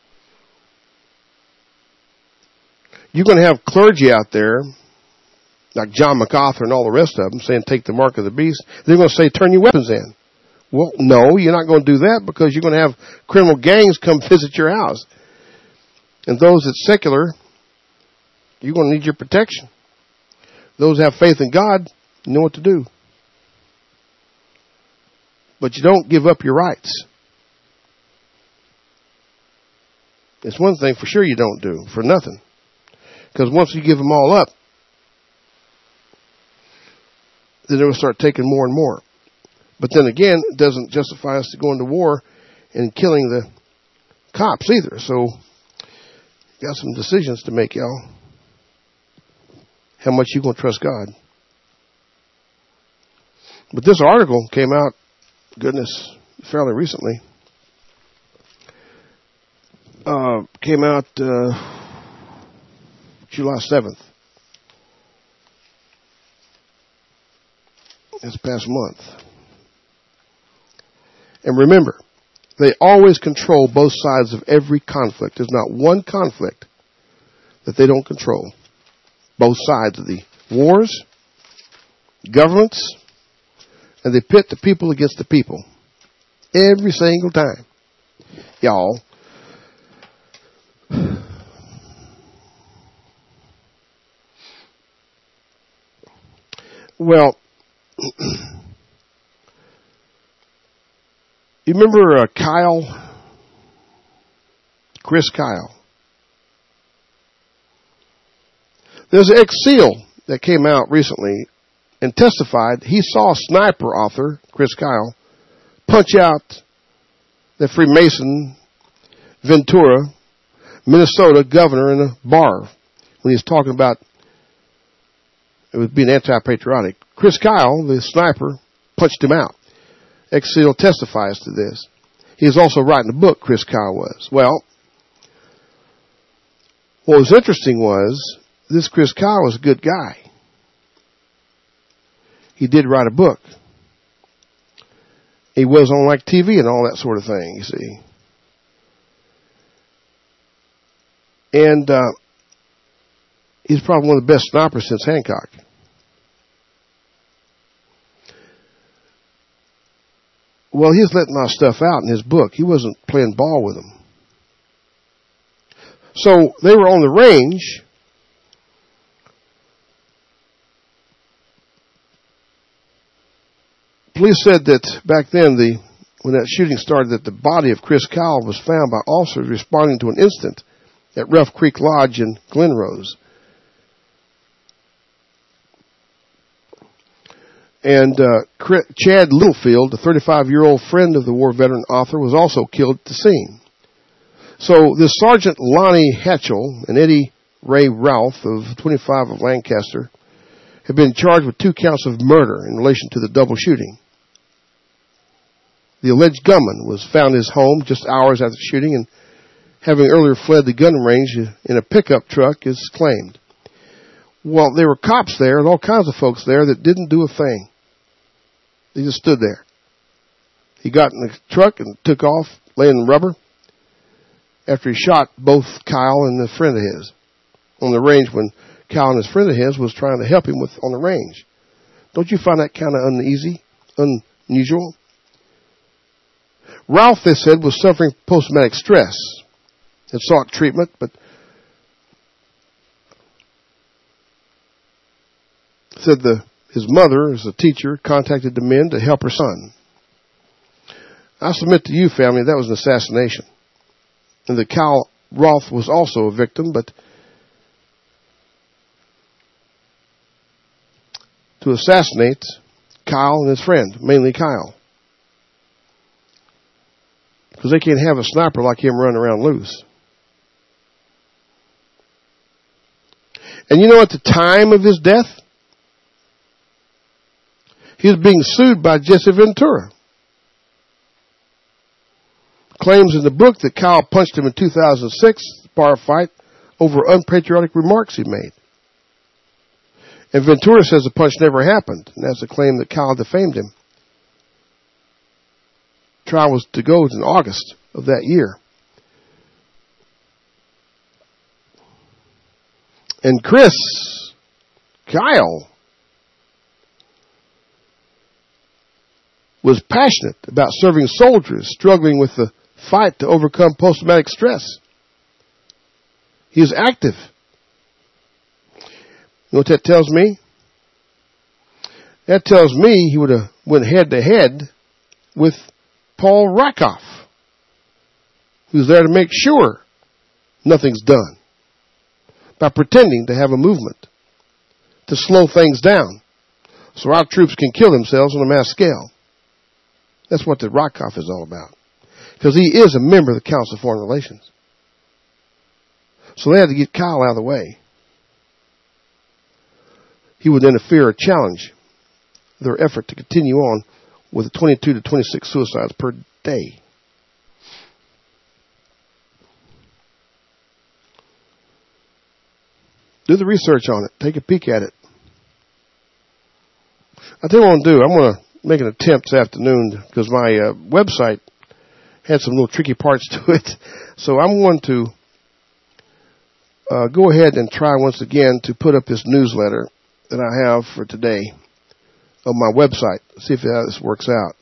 You're going to have clergy out there like John MacArthur and all the rest of them, saying take the mark of the beast, they're going to say turn your weapons in. Well, no, you're not going to do that because you're going to have criminal gangs come visit your house. And those that's secular, you're going to need your protection. Those that have faith in God know what to do. But you don't give up your rights. It's one thing for sure you don't do, for nothing. Because once you give them all up, then it will start taking more and more. But then again, it doesn't justify us to go into war and killing the cops either. So, got some decisions to make, y'all. How much you going to trust God? But this article came out, goodness, fairly recently. Came out July 7th. This past month. And remember, they always control both sides of every conflict. There's not one conflict that they don't control. Both sides of the wars, governments, and they pit the people against the people. Every single time. Y'all. Well, you remember Kyle? Chris Kyle. There's an ex-SEAL that came out recently and testified he saw sniper author Chris Kyle punch out the Freemason Ventura, Minnesota governor in a bar when he was talking about it was being anti-patriotic. Chris Kyle, the sniper, punched him out. Ex-SEAL testifies to this. He was also writing a book, Chris Kyle was. Well, what was interesting was this Chris Kyle was a good guy. He did write a book. He was on like TV and all that sort of thing, you see. And he's probably one of the best snipers since Hancock. Well, he's letting our stuff out in his book. He wasn't playing ball with them. So they were on the range. Police said that back then, when that shooting started, that the body of Chris Kyle was found by officers responding to an incident at Rough Creek Lodge in Glenrose. And Chad Littlefield, a 35-year-old friend of the war veteran author, was also killed at the scene. So this Sergeant Lonnie Hatchell and Eddie Ray Ralph, of 25 of Lancaster, have been charged with 2 counts of murder in relation to the double shooting. The alleged gunman was found in his home just hours after the shooting and having earlier fled the gun range in a pickup truck is claimed. Well, there were cops there and all kinds of folks there that didn't do a thing. They just stood there. He got in the truck and took off, laying in rubber, after he shot both Kyle and a friend of his on the range when Kyle and his friend of his was trying to help him on the range. Don't you find that kind of unusual? Ralph, they said, was suffering post-traumatic stress. Had sought treatment, but said his mother, as a teacher, contacted the men to help her son. I submit to you, family, that was an assassination. And that Kyle Roth was also a victim, but to assassinate Kyle and his friend, mainly Kyle. Because they can't have a sniper like him running around loose. And you know, at the time of his death, he was being sued by Jesse Ventura. Claims in the book that Kyle punched him in 2006, bar fight, over unpatriotic remarks he made. And Ventura says the punch never happened, and that's a claim that Kyle defamed him. Trial was to go in August of that year. And Chris guile, was passionate about serving soldiers struggling with the fight to overcome post-traumatic stress. He was active. You know what that tells me? That tells me he would have went head-to-head with Paul Rieckhoff, who's there to make sure nothing's done by pretending to have a movement to slow things down so our troops can kill themselves on a mass scale. That's what the Rieckhoff is all about, because he is a member of the Council of Foreign Relations. So they had to get Kyle out of the way. He would interfere or challenge their effort to continue on with 22 to 26 suicides per day. Do the research on it. Take a peek at it. I tell you what I'm going to do. I'm going to make an attempt this afternoon because my website had some little tricky parts to it. So I'm going to go ahead and try once again to put up this newsletter that I have for today on my website. See if how this works out.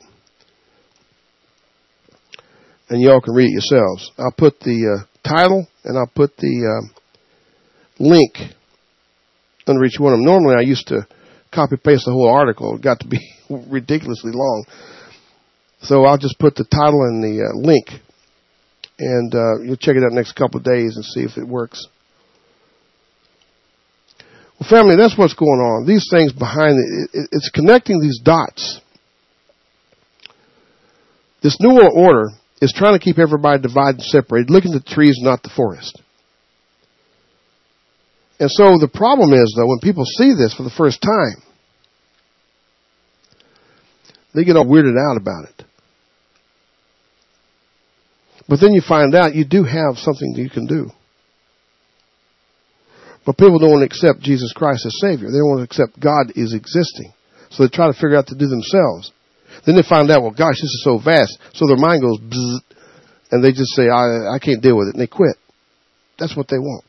And y'all can read it yourselves. I'll put the title and I'll put the link under each one of them. Normally I used to copy paste the whole article. It got to be ridiculously long. So I'll just put the title and the link. And you'll check it out the next couple of days and see if it works. Well, family, that's what's going on. These things behind it, it's connecting these dots. This New World Order is trying to keep everybody divided and separated, looking at the trees, not the forest. And so the problem is, though, when people see this for the first time, they get all weirded out about it. But then you find out you do have something you can do. But people don't want to accept Jesus Christ as Savior. They don't want to accept God is existing. So they try to figure out to do themselves. Then they find out, well, gosh, this is so vast. So their mind goes, bzzz, and they just say, I can't deal with it, and they quit. That's what they want.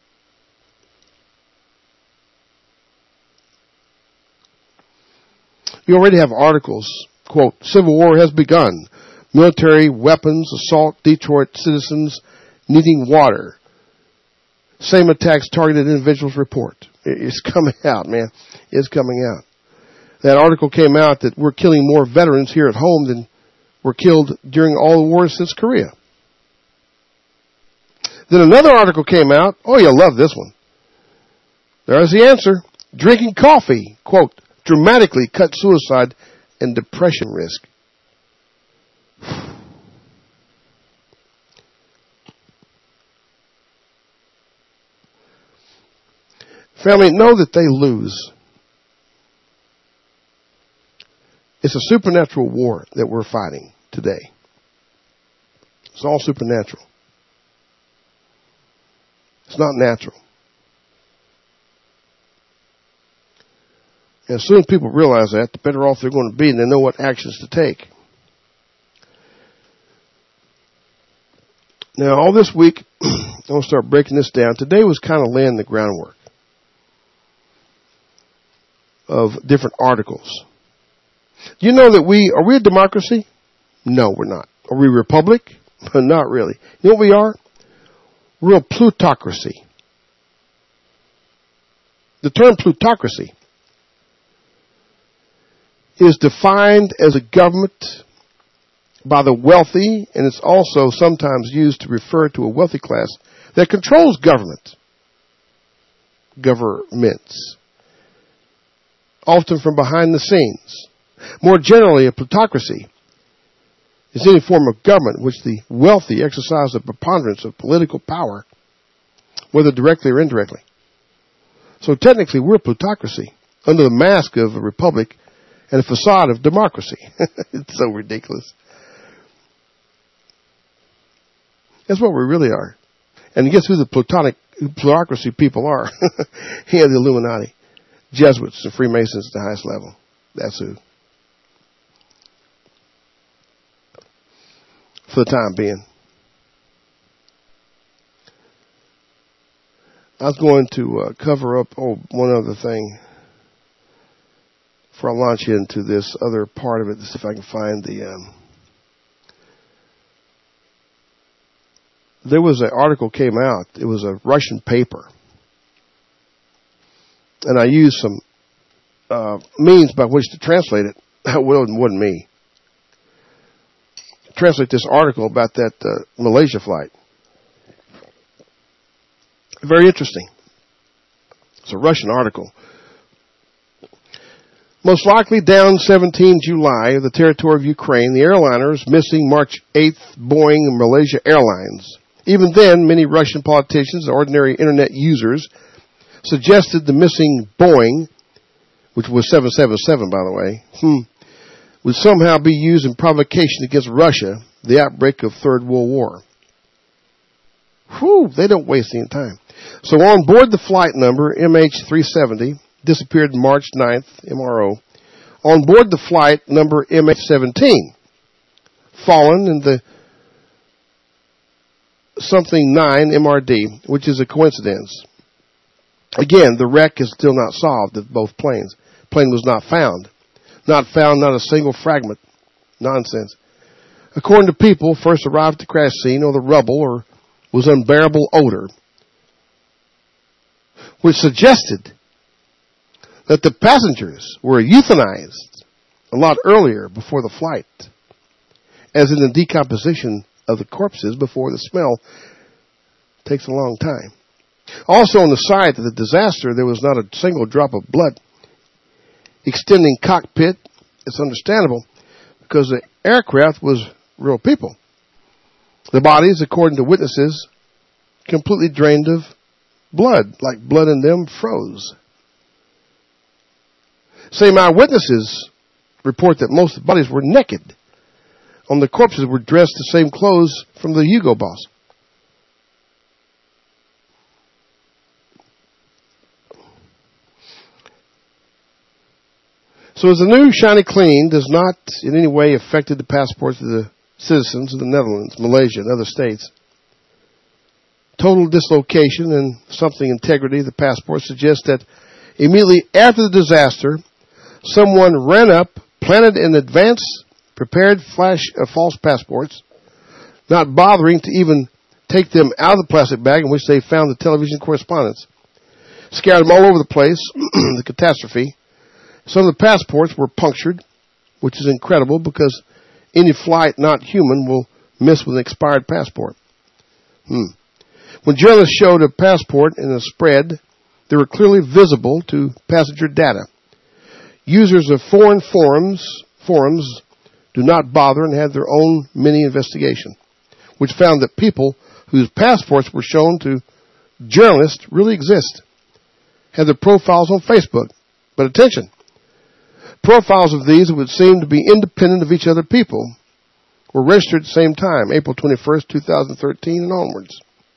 You already have articles, quote, Civil War has begun. Military weapons assault Detroit citizens needing water. Same attacks targeted individuals report. It's coming out, man. It's coming out. That article came out that we're killing more veterans here at home than were killed during all the wars since Korea. Then another article came out. Oh, you'll love this one. There's the answer. Drinking coffee, quote, dramatically cut suicide and depression risk. Family, know that they lose. It's a supernatural war that we're fighting today. It's all supernatural. It's not natural. And as soon as people realize that, the better off they're going to be and they know what actions to take. Now, all this week, I'm going to start breaking this down. Today was kind of laying the groundwork of different articles. Do you know that are we a democracy? No, we're not. Are we a republic? Not really. You know what we are? We're a plutocracy. The term plutocracy is defined as a government by the wealthy, and it's also sometimes used to refer to a wealthy class that controls governments, often from behind the scenes. More generally, a plutocracy is any form of government in which the wealthy exercise a preponderance of political power, whether directly or indirectly. So technically, we're a plutocracy under the mask of a republic and a facade of democracy. It's so ridiculous. That's what we really are. And guess who the plutocracy people are? Yeah, the Illuminati. Jesuits and Freemasons at the highest level. That's who. For the time being. I was going to cover up one other thing. before I launch into this other part of it, to see if I can find the... there was an article came out. It was a Russian paper. And I used some means by which to translate it. Well, it wasn't me. Translate this article about that Malaysia flight. Very interesting. It's a Russian article. Most likely down 17 July, the territory of Ukraine, the airliners missing March 8th Boeing and Malaysia Airlines. Even then, many Russian politicians and ordinary internet users suggested the missing Boeing, which was 777 by the way, would somehow be used in provocation against Russia, the outbreak of Third World War. Whew, they don't waste any time. So on board the flight number MH370, disappeared March 9th, MRO. On board the flight number MH17, fallen in the something 9 MRD, which is a coincidence. Again, the wreck is still not solved at both planes. Plane was not found. Not found, not a single fragment. Nonsense. According to people first arrived at the crash scene, or the rubble, or was unbearable odor, which suggested that the passengers were euthanized a lot earlier before the flight, as in the decomposition of the corpses before the smell takes a long time. Also on the site of the disaster, there was not a single drop of blood extending cockpit. It's understandable because the aircraft was real people. The bodies, according to witnesses, completely drained of blood, like blood in them froze. Same eyewitnesses report that most of the bodies were naked. On the corpses were dressed the same clothes from the Hugo Boss. So as the new shiny clean does not in any way affect the passports of the citizens of the Netherlands, Malaysia, and other states, total dislocation and something integrity of the passport suggests that immediately after the disaster, someone ran up, planted in advance, prepared false passports, not bothering to even take them out of the plastic bag in which they found the television correspondence. Scattered them all over the place, the catastrophe. Some of the passports were punctured, which is incredible because any flight not human will miss with an expired passport. When journalists showed a passport in a spread, they were clearly visible to passenger data. Users of foreign forums do not bother and have their own mini investigation, which found that people whose passports were shown to journalists really exist, have their profiles on Facebook. But attention, profiles of these would seem to be independent of each other people were registered at the same time, April 21st, 2013 and onwards.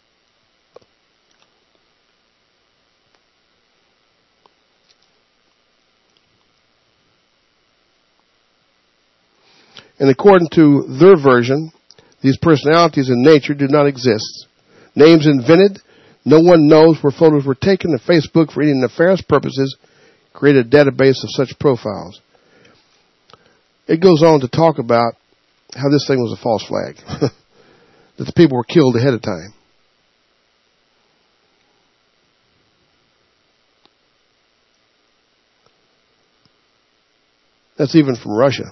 And according to their version, these personalities in nature do not exist. Names invented, no one knows where photos were taken, and Facebook, for any nefarious purposes, created a database of such profiles. It goes on to talk about how this thing was a false flag, that the people were killed ahead of time. That's even from Russia.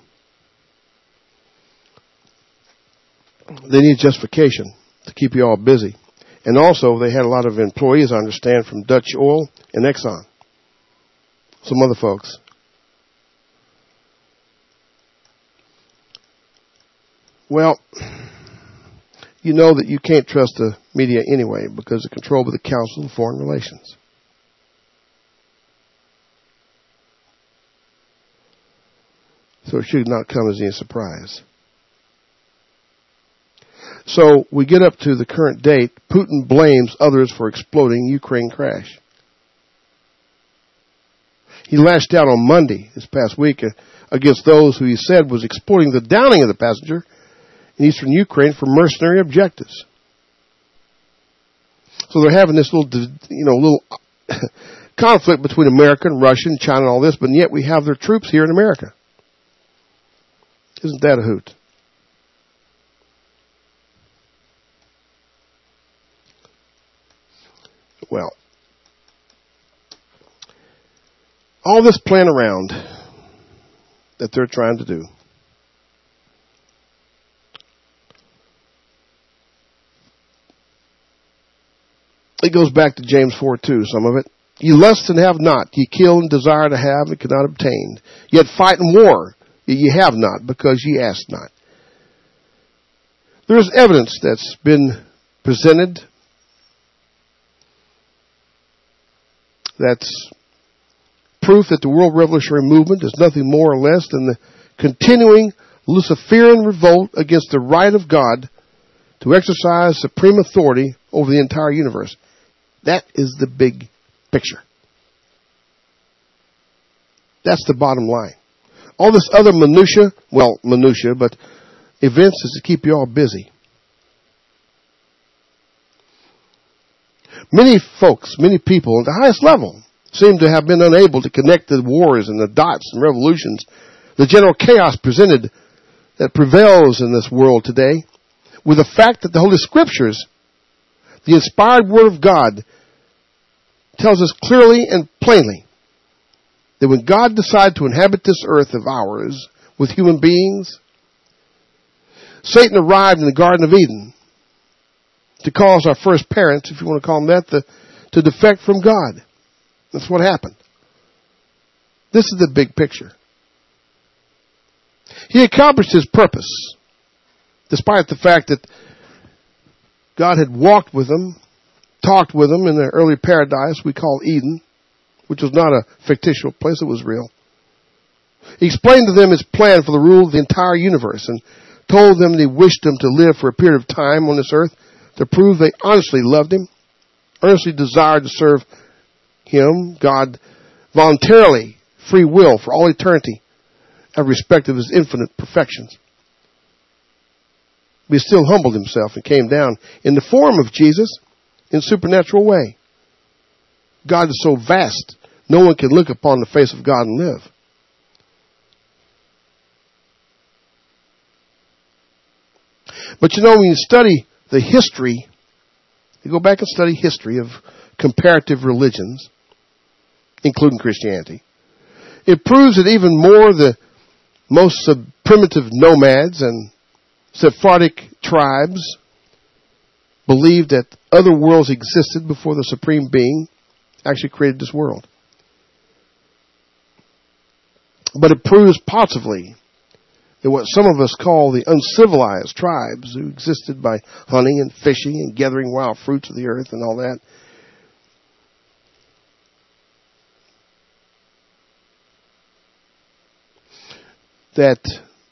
They need justification to keep you all busy. And also, they had a lot of employees, I understand, from Dutch Oil and Exxon. Some other folks. Well, you know that you can't trust the media anyway because they're controlled by the Council of Foreign Relations. So it should not come as any surprise. So we get up to the current date. Putin blames others for exploding Ukraine crash. He lashed out on Monday, this past week, against those who he said was exploiting the downing of the passenger in eastern Ukraine for mercenary objectives. So they're having this little conflict between America and Russia and China and all this, but yet we have their troops here in America. Isn't that a hoot? Well, all this playing around that they're trying to do, it goes back to James 4:2, some of it. You lust and have not. You kill and desire to have and cannot obtain. Yet fight in war. Ye have not, because ye ask not. There is evidence that's been presented that's proof that the world revolutionary movement is nothing more or less than the continuing Luciferian revolt against the right of God to exercise supreme authority over the entire universe. That is the big picture. That's the bottom line. All this other minutia, but events is to keep you all busy. Many folks, many people at the highest level seem to have been unable to connect the wars and the dots and revolutions, the general chaos presented that prevails in this world today, with the fact that the Holy Scriptures, the inspired Word of God, tells us clearly and plainly that when God decided to inhabit this earth of ours with human beings, Satan arrived in the Garden of Eden to cause our first parents, if you want to call them that, to defect from God. That's what happened. This is the big picture. He accomplished his purpose, despite the fact that God had walked with them, talked with them in the early paradise we call Eden, which was not a fictitious place, it was real. He explained to them his plan for the rule of the entire universe and told them that he wished them to live for a period of time on this earth to prove they honestly loved him, earnestly desired to serve him, God, voluntarily, free will for all eternity, out of respect of his infinite perfections. But he still humbled himself and came down in the form of Jesus in a supernatural way. God is so vast, no one can look upon the face of God and live. But you know, when you study the history, you go back and study history of comparative religions, including Christianity, it proves that even more the most primitive nomads and Sephardic tribes believed that other worlds existed before the Supreme Being actually created this world. But it proves positively that what some of us call the uncivilized tribes who existed by hunting and fishing and gathering wild fruits of the earth and all that, that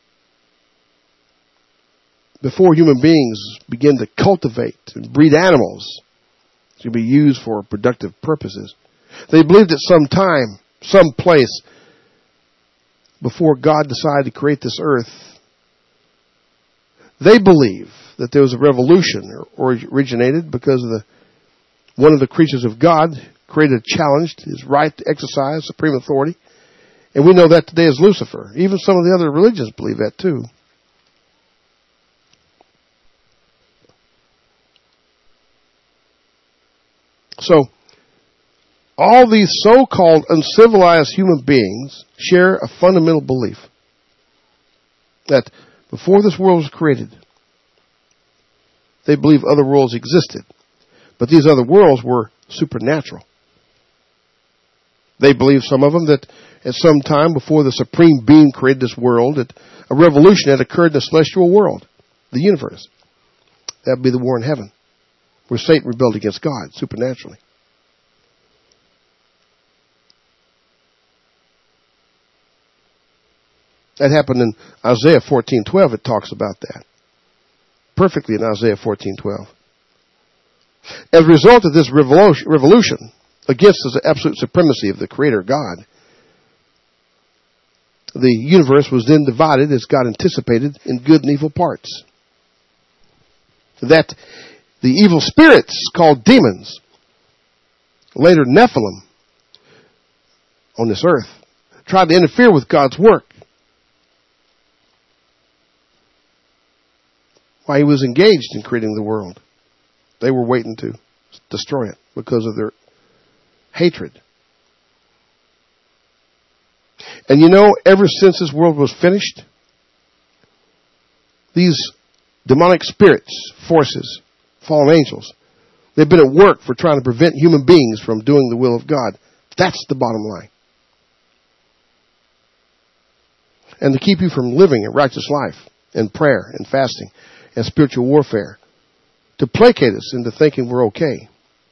before human beings begin to cultivate and breed animals to be used for productive purposes, they believed at some time, some place, before God decided to create this earth, they believe that there was a revolution or originated because of one of the creatures of God created, challenged his right to exercise supreme authority. And we know that today is Lucifer. Even some of the other religions believe that too. So, all these so-called uncivilized human beings share a fundamental belief that before this world was created, they believe other worlds existed. But these other worlds were supernatural. They believe, some of them, that at some time before the Supreme Being created this world, that a revolution had occurred in the celestial world, the universe. That would be the war in heaven, where Satan rebelled against God supernaturally. That happened in Isaiah 14:12. It talks about that perfectly in Isaiah 14:12. As a result of this revolution against the absolute supremacy of the Creator God, the universe was then divided, as God anticipated, in good and evil parts. That the evil spirits, called demons, later Nephilim, on this earth, tried to interfere with God's work while he was engaged in creating the world. They were waiting to destroy it because of their hatred. And you know, ever since this world was finished, these demonic spirits, forces, fallen angels, they've been at work for trying to prevent human beings from doing the will of God. That's the bottom line. And to keep you from living a righteous life in prayer and fasting and spiritual warfare. To placate us into thinking we're okay.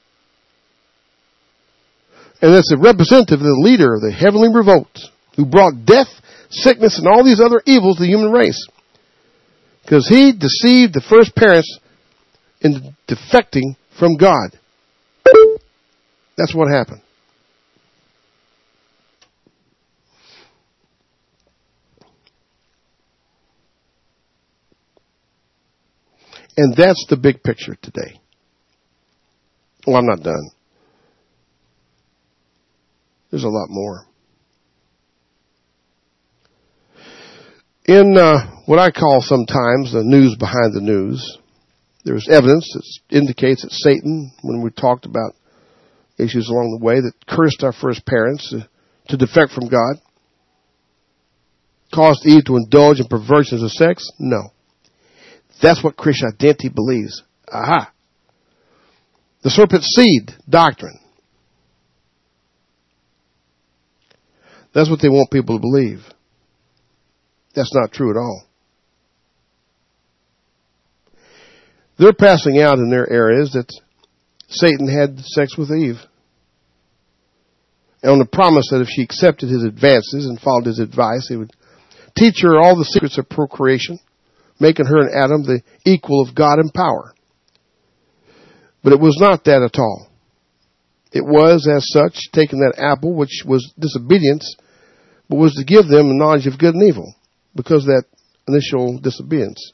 And that's a representative of the leader of the heavenly revolt who brought death, sickness, and all these other evils to the human race. Because he deceived the first parents into defecting from God. That's what happened. And that's the big picture today. Well, I'm not done. There's a lot more. In what I call sometimes the news behind the news, there's evidence that indicates that Satan, when we talked about issues along the way, that cursed our first parents to defect from God, caused Eve to indulge in perversions of sex? No. That's what Christian identity believes. Aha. The serpent's seed doctrine. That's what they want people to believe. That's not true at all. They're passing out in their areas that Satan had sex with Eve. And on the promise that if she accepted his advances and followed his advice, he would teach her all the secrets of procreation, making her and Adam the equal of God in power. But it was not that at all. It was, as such, taking that apple, which was disobedience, but was to give them the knowledge of good and evil, because of that initial disobedience.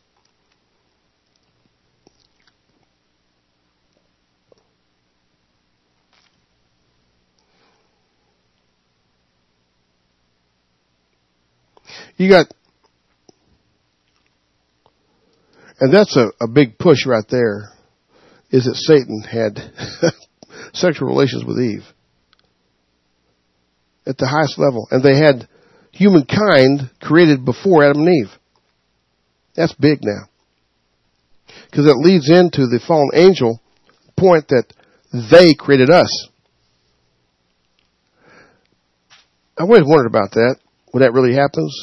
You got, and that's a big push right there, is that Satan had sexual relations with Eve at the highest level. And they had humankind created before Adam and Eve. That's big now. Because it leads into the fallen angel point that they created us. I always wondered about that, when that really happens.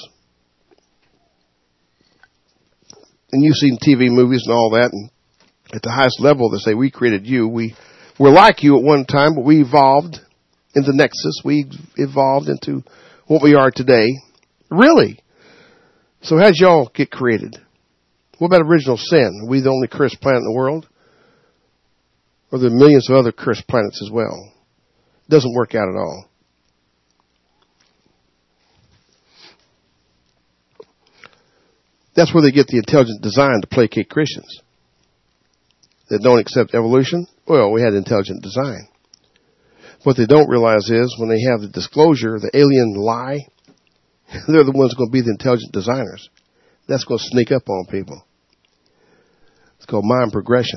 And you've seen TV movies and all that, and at the highest level they say, we created you. We were like you at one time, but we evolved in the nexus. We evolved into what we are today. Really? So how'd y'all get created? What about original sin? Are we the only cursed planet in the world? Or are there millions of other cursed planets as well? It doesn't work out at all. That's where they get the intelligent design to placate Christians that don't accept evolution. Well, we had intelligent design. What they don't realize is when they have the disclosure, the alien lie, they're the ones going to be the intelligent designers. That's going to sneak up on people. It's called mind progression.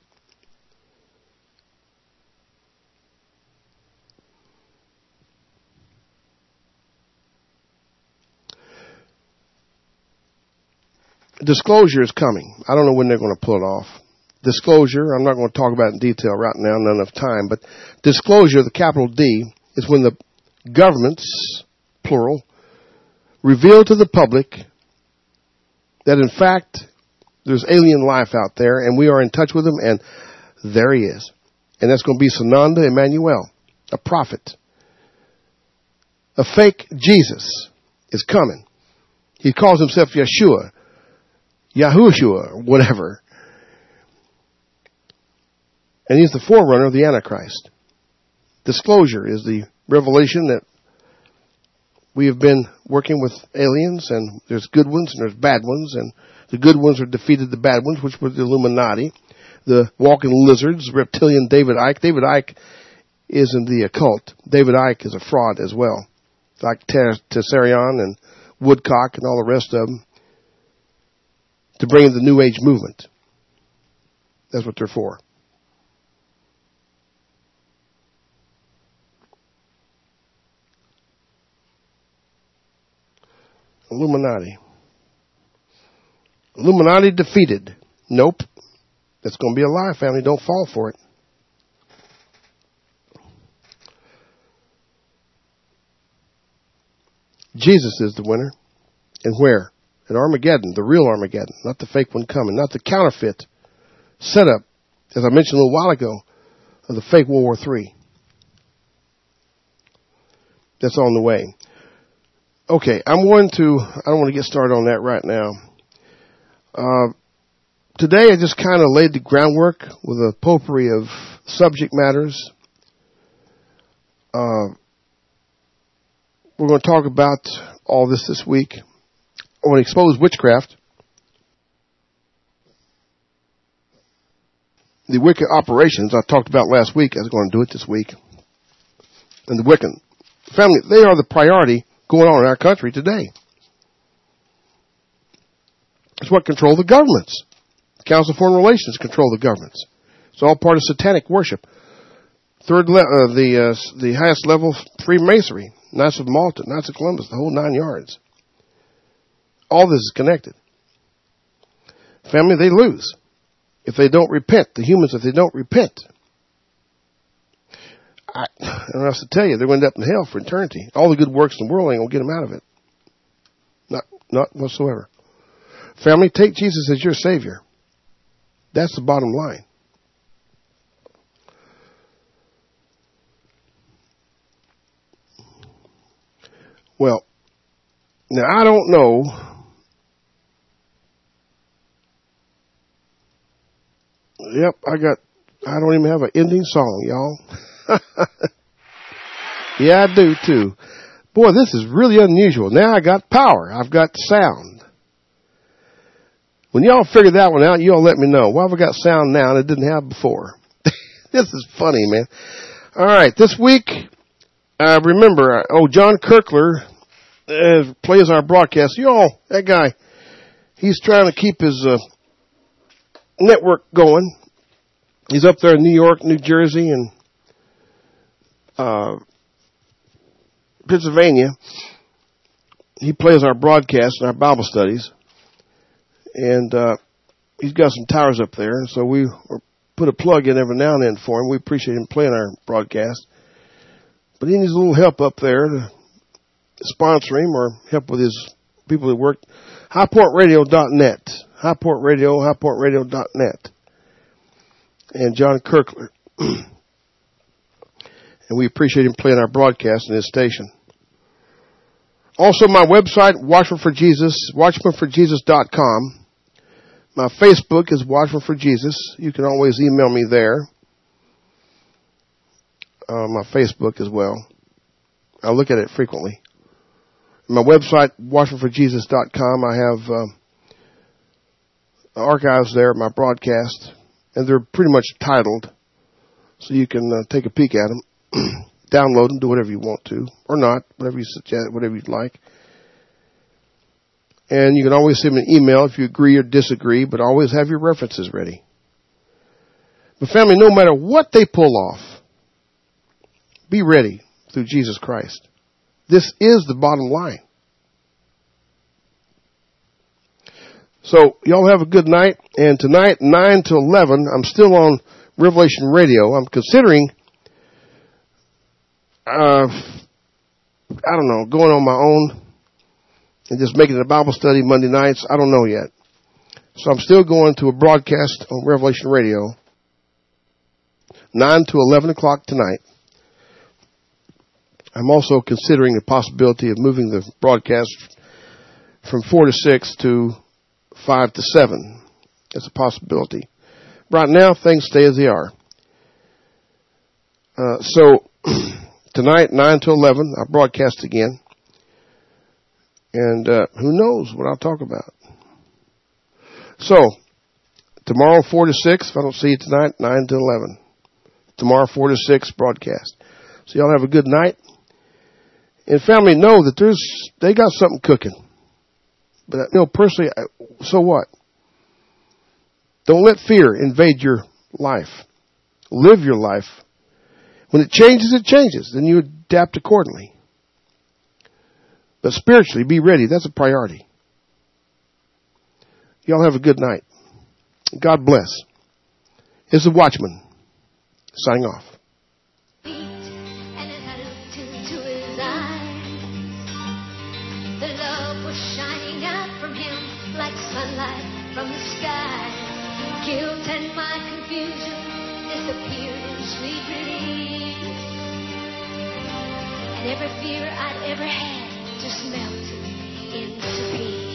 Disclosure is coming. I don't know when they're going to pull it off. Disclosure, I'm not going to talk about it in detail right now, not enough time, but disclosure, the capital D, is when the governments, plural, reveal to the public that in fact there's alien life out there and we are in touch with him, and there he is. And that's going to be Sananda Emmanuel, a prophet. A fake Jesus is coming. He calls himself Yeshua, Yahushua, or whatever. And he's the forerunner of the Antichrist. Disclosure is the revelation that we have been working with aliens, and there's good ones and there's bad ones, and the good ones are defeated the bad ones, which were the Illuminati, the walking lizards, reptilian David Icke. David Icke is in the occult. David Icke is a fraud as well. like Tessarion and Woodcock and all the rest of them, to bring in the New Age movement. That's what they're for. Illuminati. Illuminati defeated. Nope. That's going to be a lie, family. Don't fall for it. Jesus is the winner. And where? At Armageddon, the real Armageddon, not the fake one coming, not the counterfeit setup, as I mentioned a little while ago, of the fake World War III. That's on the way. Okay, I don't want to get started on that right now. Today I just kind of laid the groundwork with a potpourri of subject matters. We're going to talk about all this week. I want to expose witchcraft, the wicked operations I talked about last week. I was going to do it this week. And the Wiccan family, they are the priority going on in our country today. It's what control the governments. The Council of Foreign Relations control the governments. It's all part of satanic worship. The highest level, Freemasonry, Knights of Malta, Knights of Columbus, the whole 9 yards. All this is connected. Family, they lose if they don't repent. The humans, if they don't repent. I don't know what else to tell you. They're going to end up in hell for eternity. All the good works in the world ain't going to get them out of it. Not whatsoever. Family, take Jesus as your Savior. That's the bottom line. Well, now I don't know. Yep, I don't even have an ending song, y'all. Yeah, I do too. Boy, this is really unusual. Now I got power. I've got sound. When y'all figure that one out, y'all let me know. Why have I got sound now and it didn't have before? This is funny, man. All right, this week, remember, John Kirkler plays our broadcast. Y'all, that guy, he's trying to keep his network going. He's up there in New York, New Jersey, and Pennsylvania. He plays our broadcast and our Bible studies. And he's got some towers up there, and so we put a plug in every now and then for him. We appreciate him playing our broadcast. But he needs a little help up there to sponsor him or help with his people that work. HighPointRadio.net. HighPointRadio.net. And John Kirkler. And we appreciate him playing our broadcast in his station. Also, my website, Watchman for Jesus, WatchmanForJesus.com. My Facebook is Watchman for Jesus. You can always email me there. My Facebook as well. I look at it frequently. My website, WatchmanForJesus.com. I have archives there, my broadcast, and they're pretty much titled, so you can take a peek at them, download them, do whatever you want to, or not, whatever you suggest, whatever you'd like. And you can always send me an email if you agree or disagree, but always have your references ready. But family, no matter what they pull off, be ready through Jesus Christ. This is the bottom line. So, y'all have a good night. And tonight, 9 to 11, I'm still on Revelation Radio. I'm considering, going on my own and just making it a Bible study Monday nights. I don't know yet. So I'm still going to a broadcast on Revelation Radio, 9 to 11 o'clock tonight. I'm also considering the possibility of moving the broadcast from 4 to 6 to 5 to 7. That's a possibility. Right now, things stay as they are. So tonight, 9 to 11, I'll broadcast again. And who knows what I'll talk about. So, tomorrow 4 to 6, if I don't see you tonight, 9 to 11. Tomorrow 4 to 6, broadcast. So y'all have a good night. And family know that they got something cooking. But personally, so what? Don't let fear invade your life. Live your life. When it changes, it changes. Then you adapt accordingly. But spiritually, be ready. That's a priority. Y'all have a good night. God bless. It's the Watchman signing off. And as I looked into his eyes, the love was shining out from him like sunlight from the sky. Guilt and my confusion disappeared in sweet release, and every fear I'd ever had just melted into peace.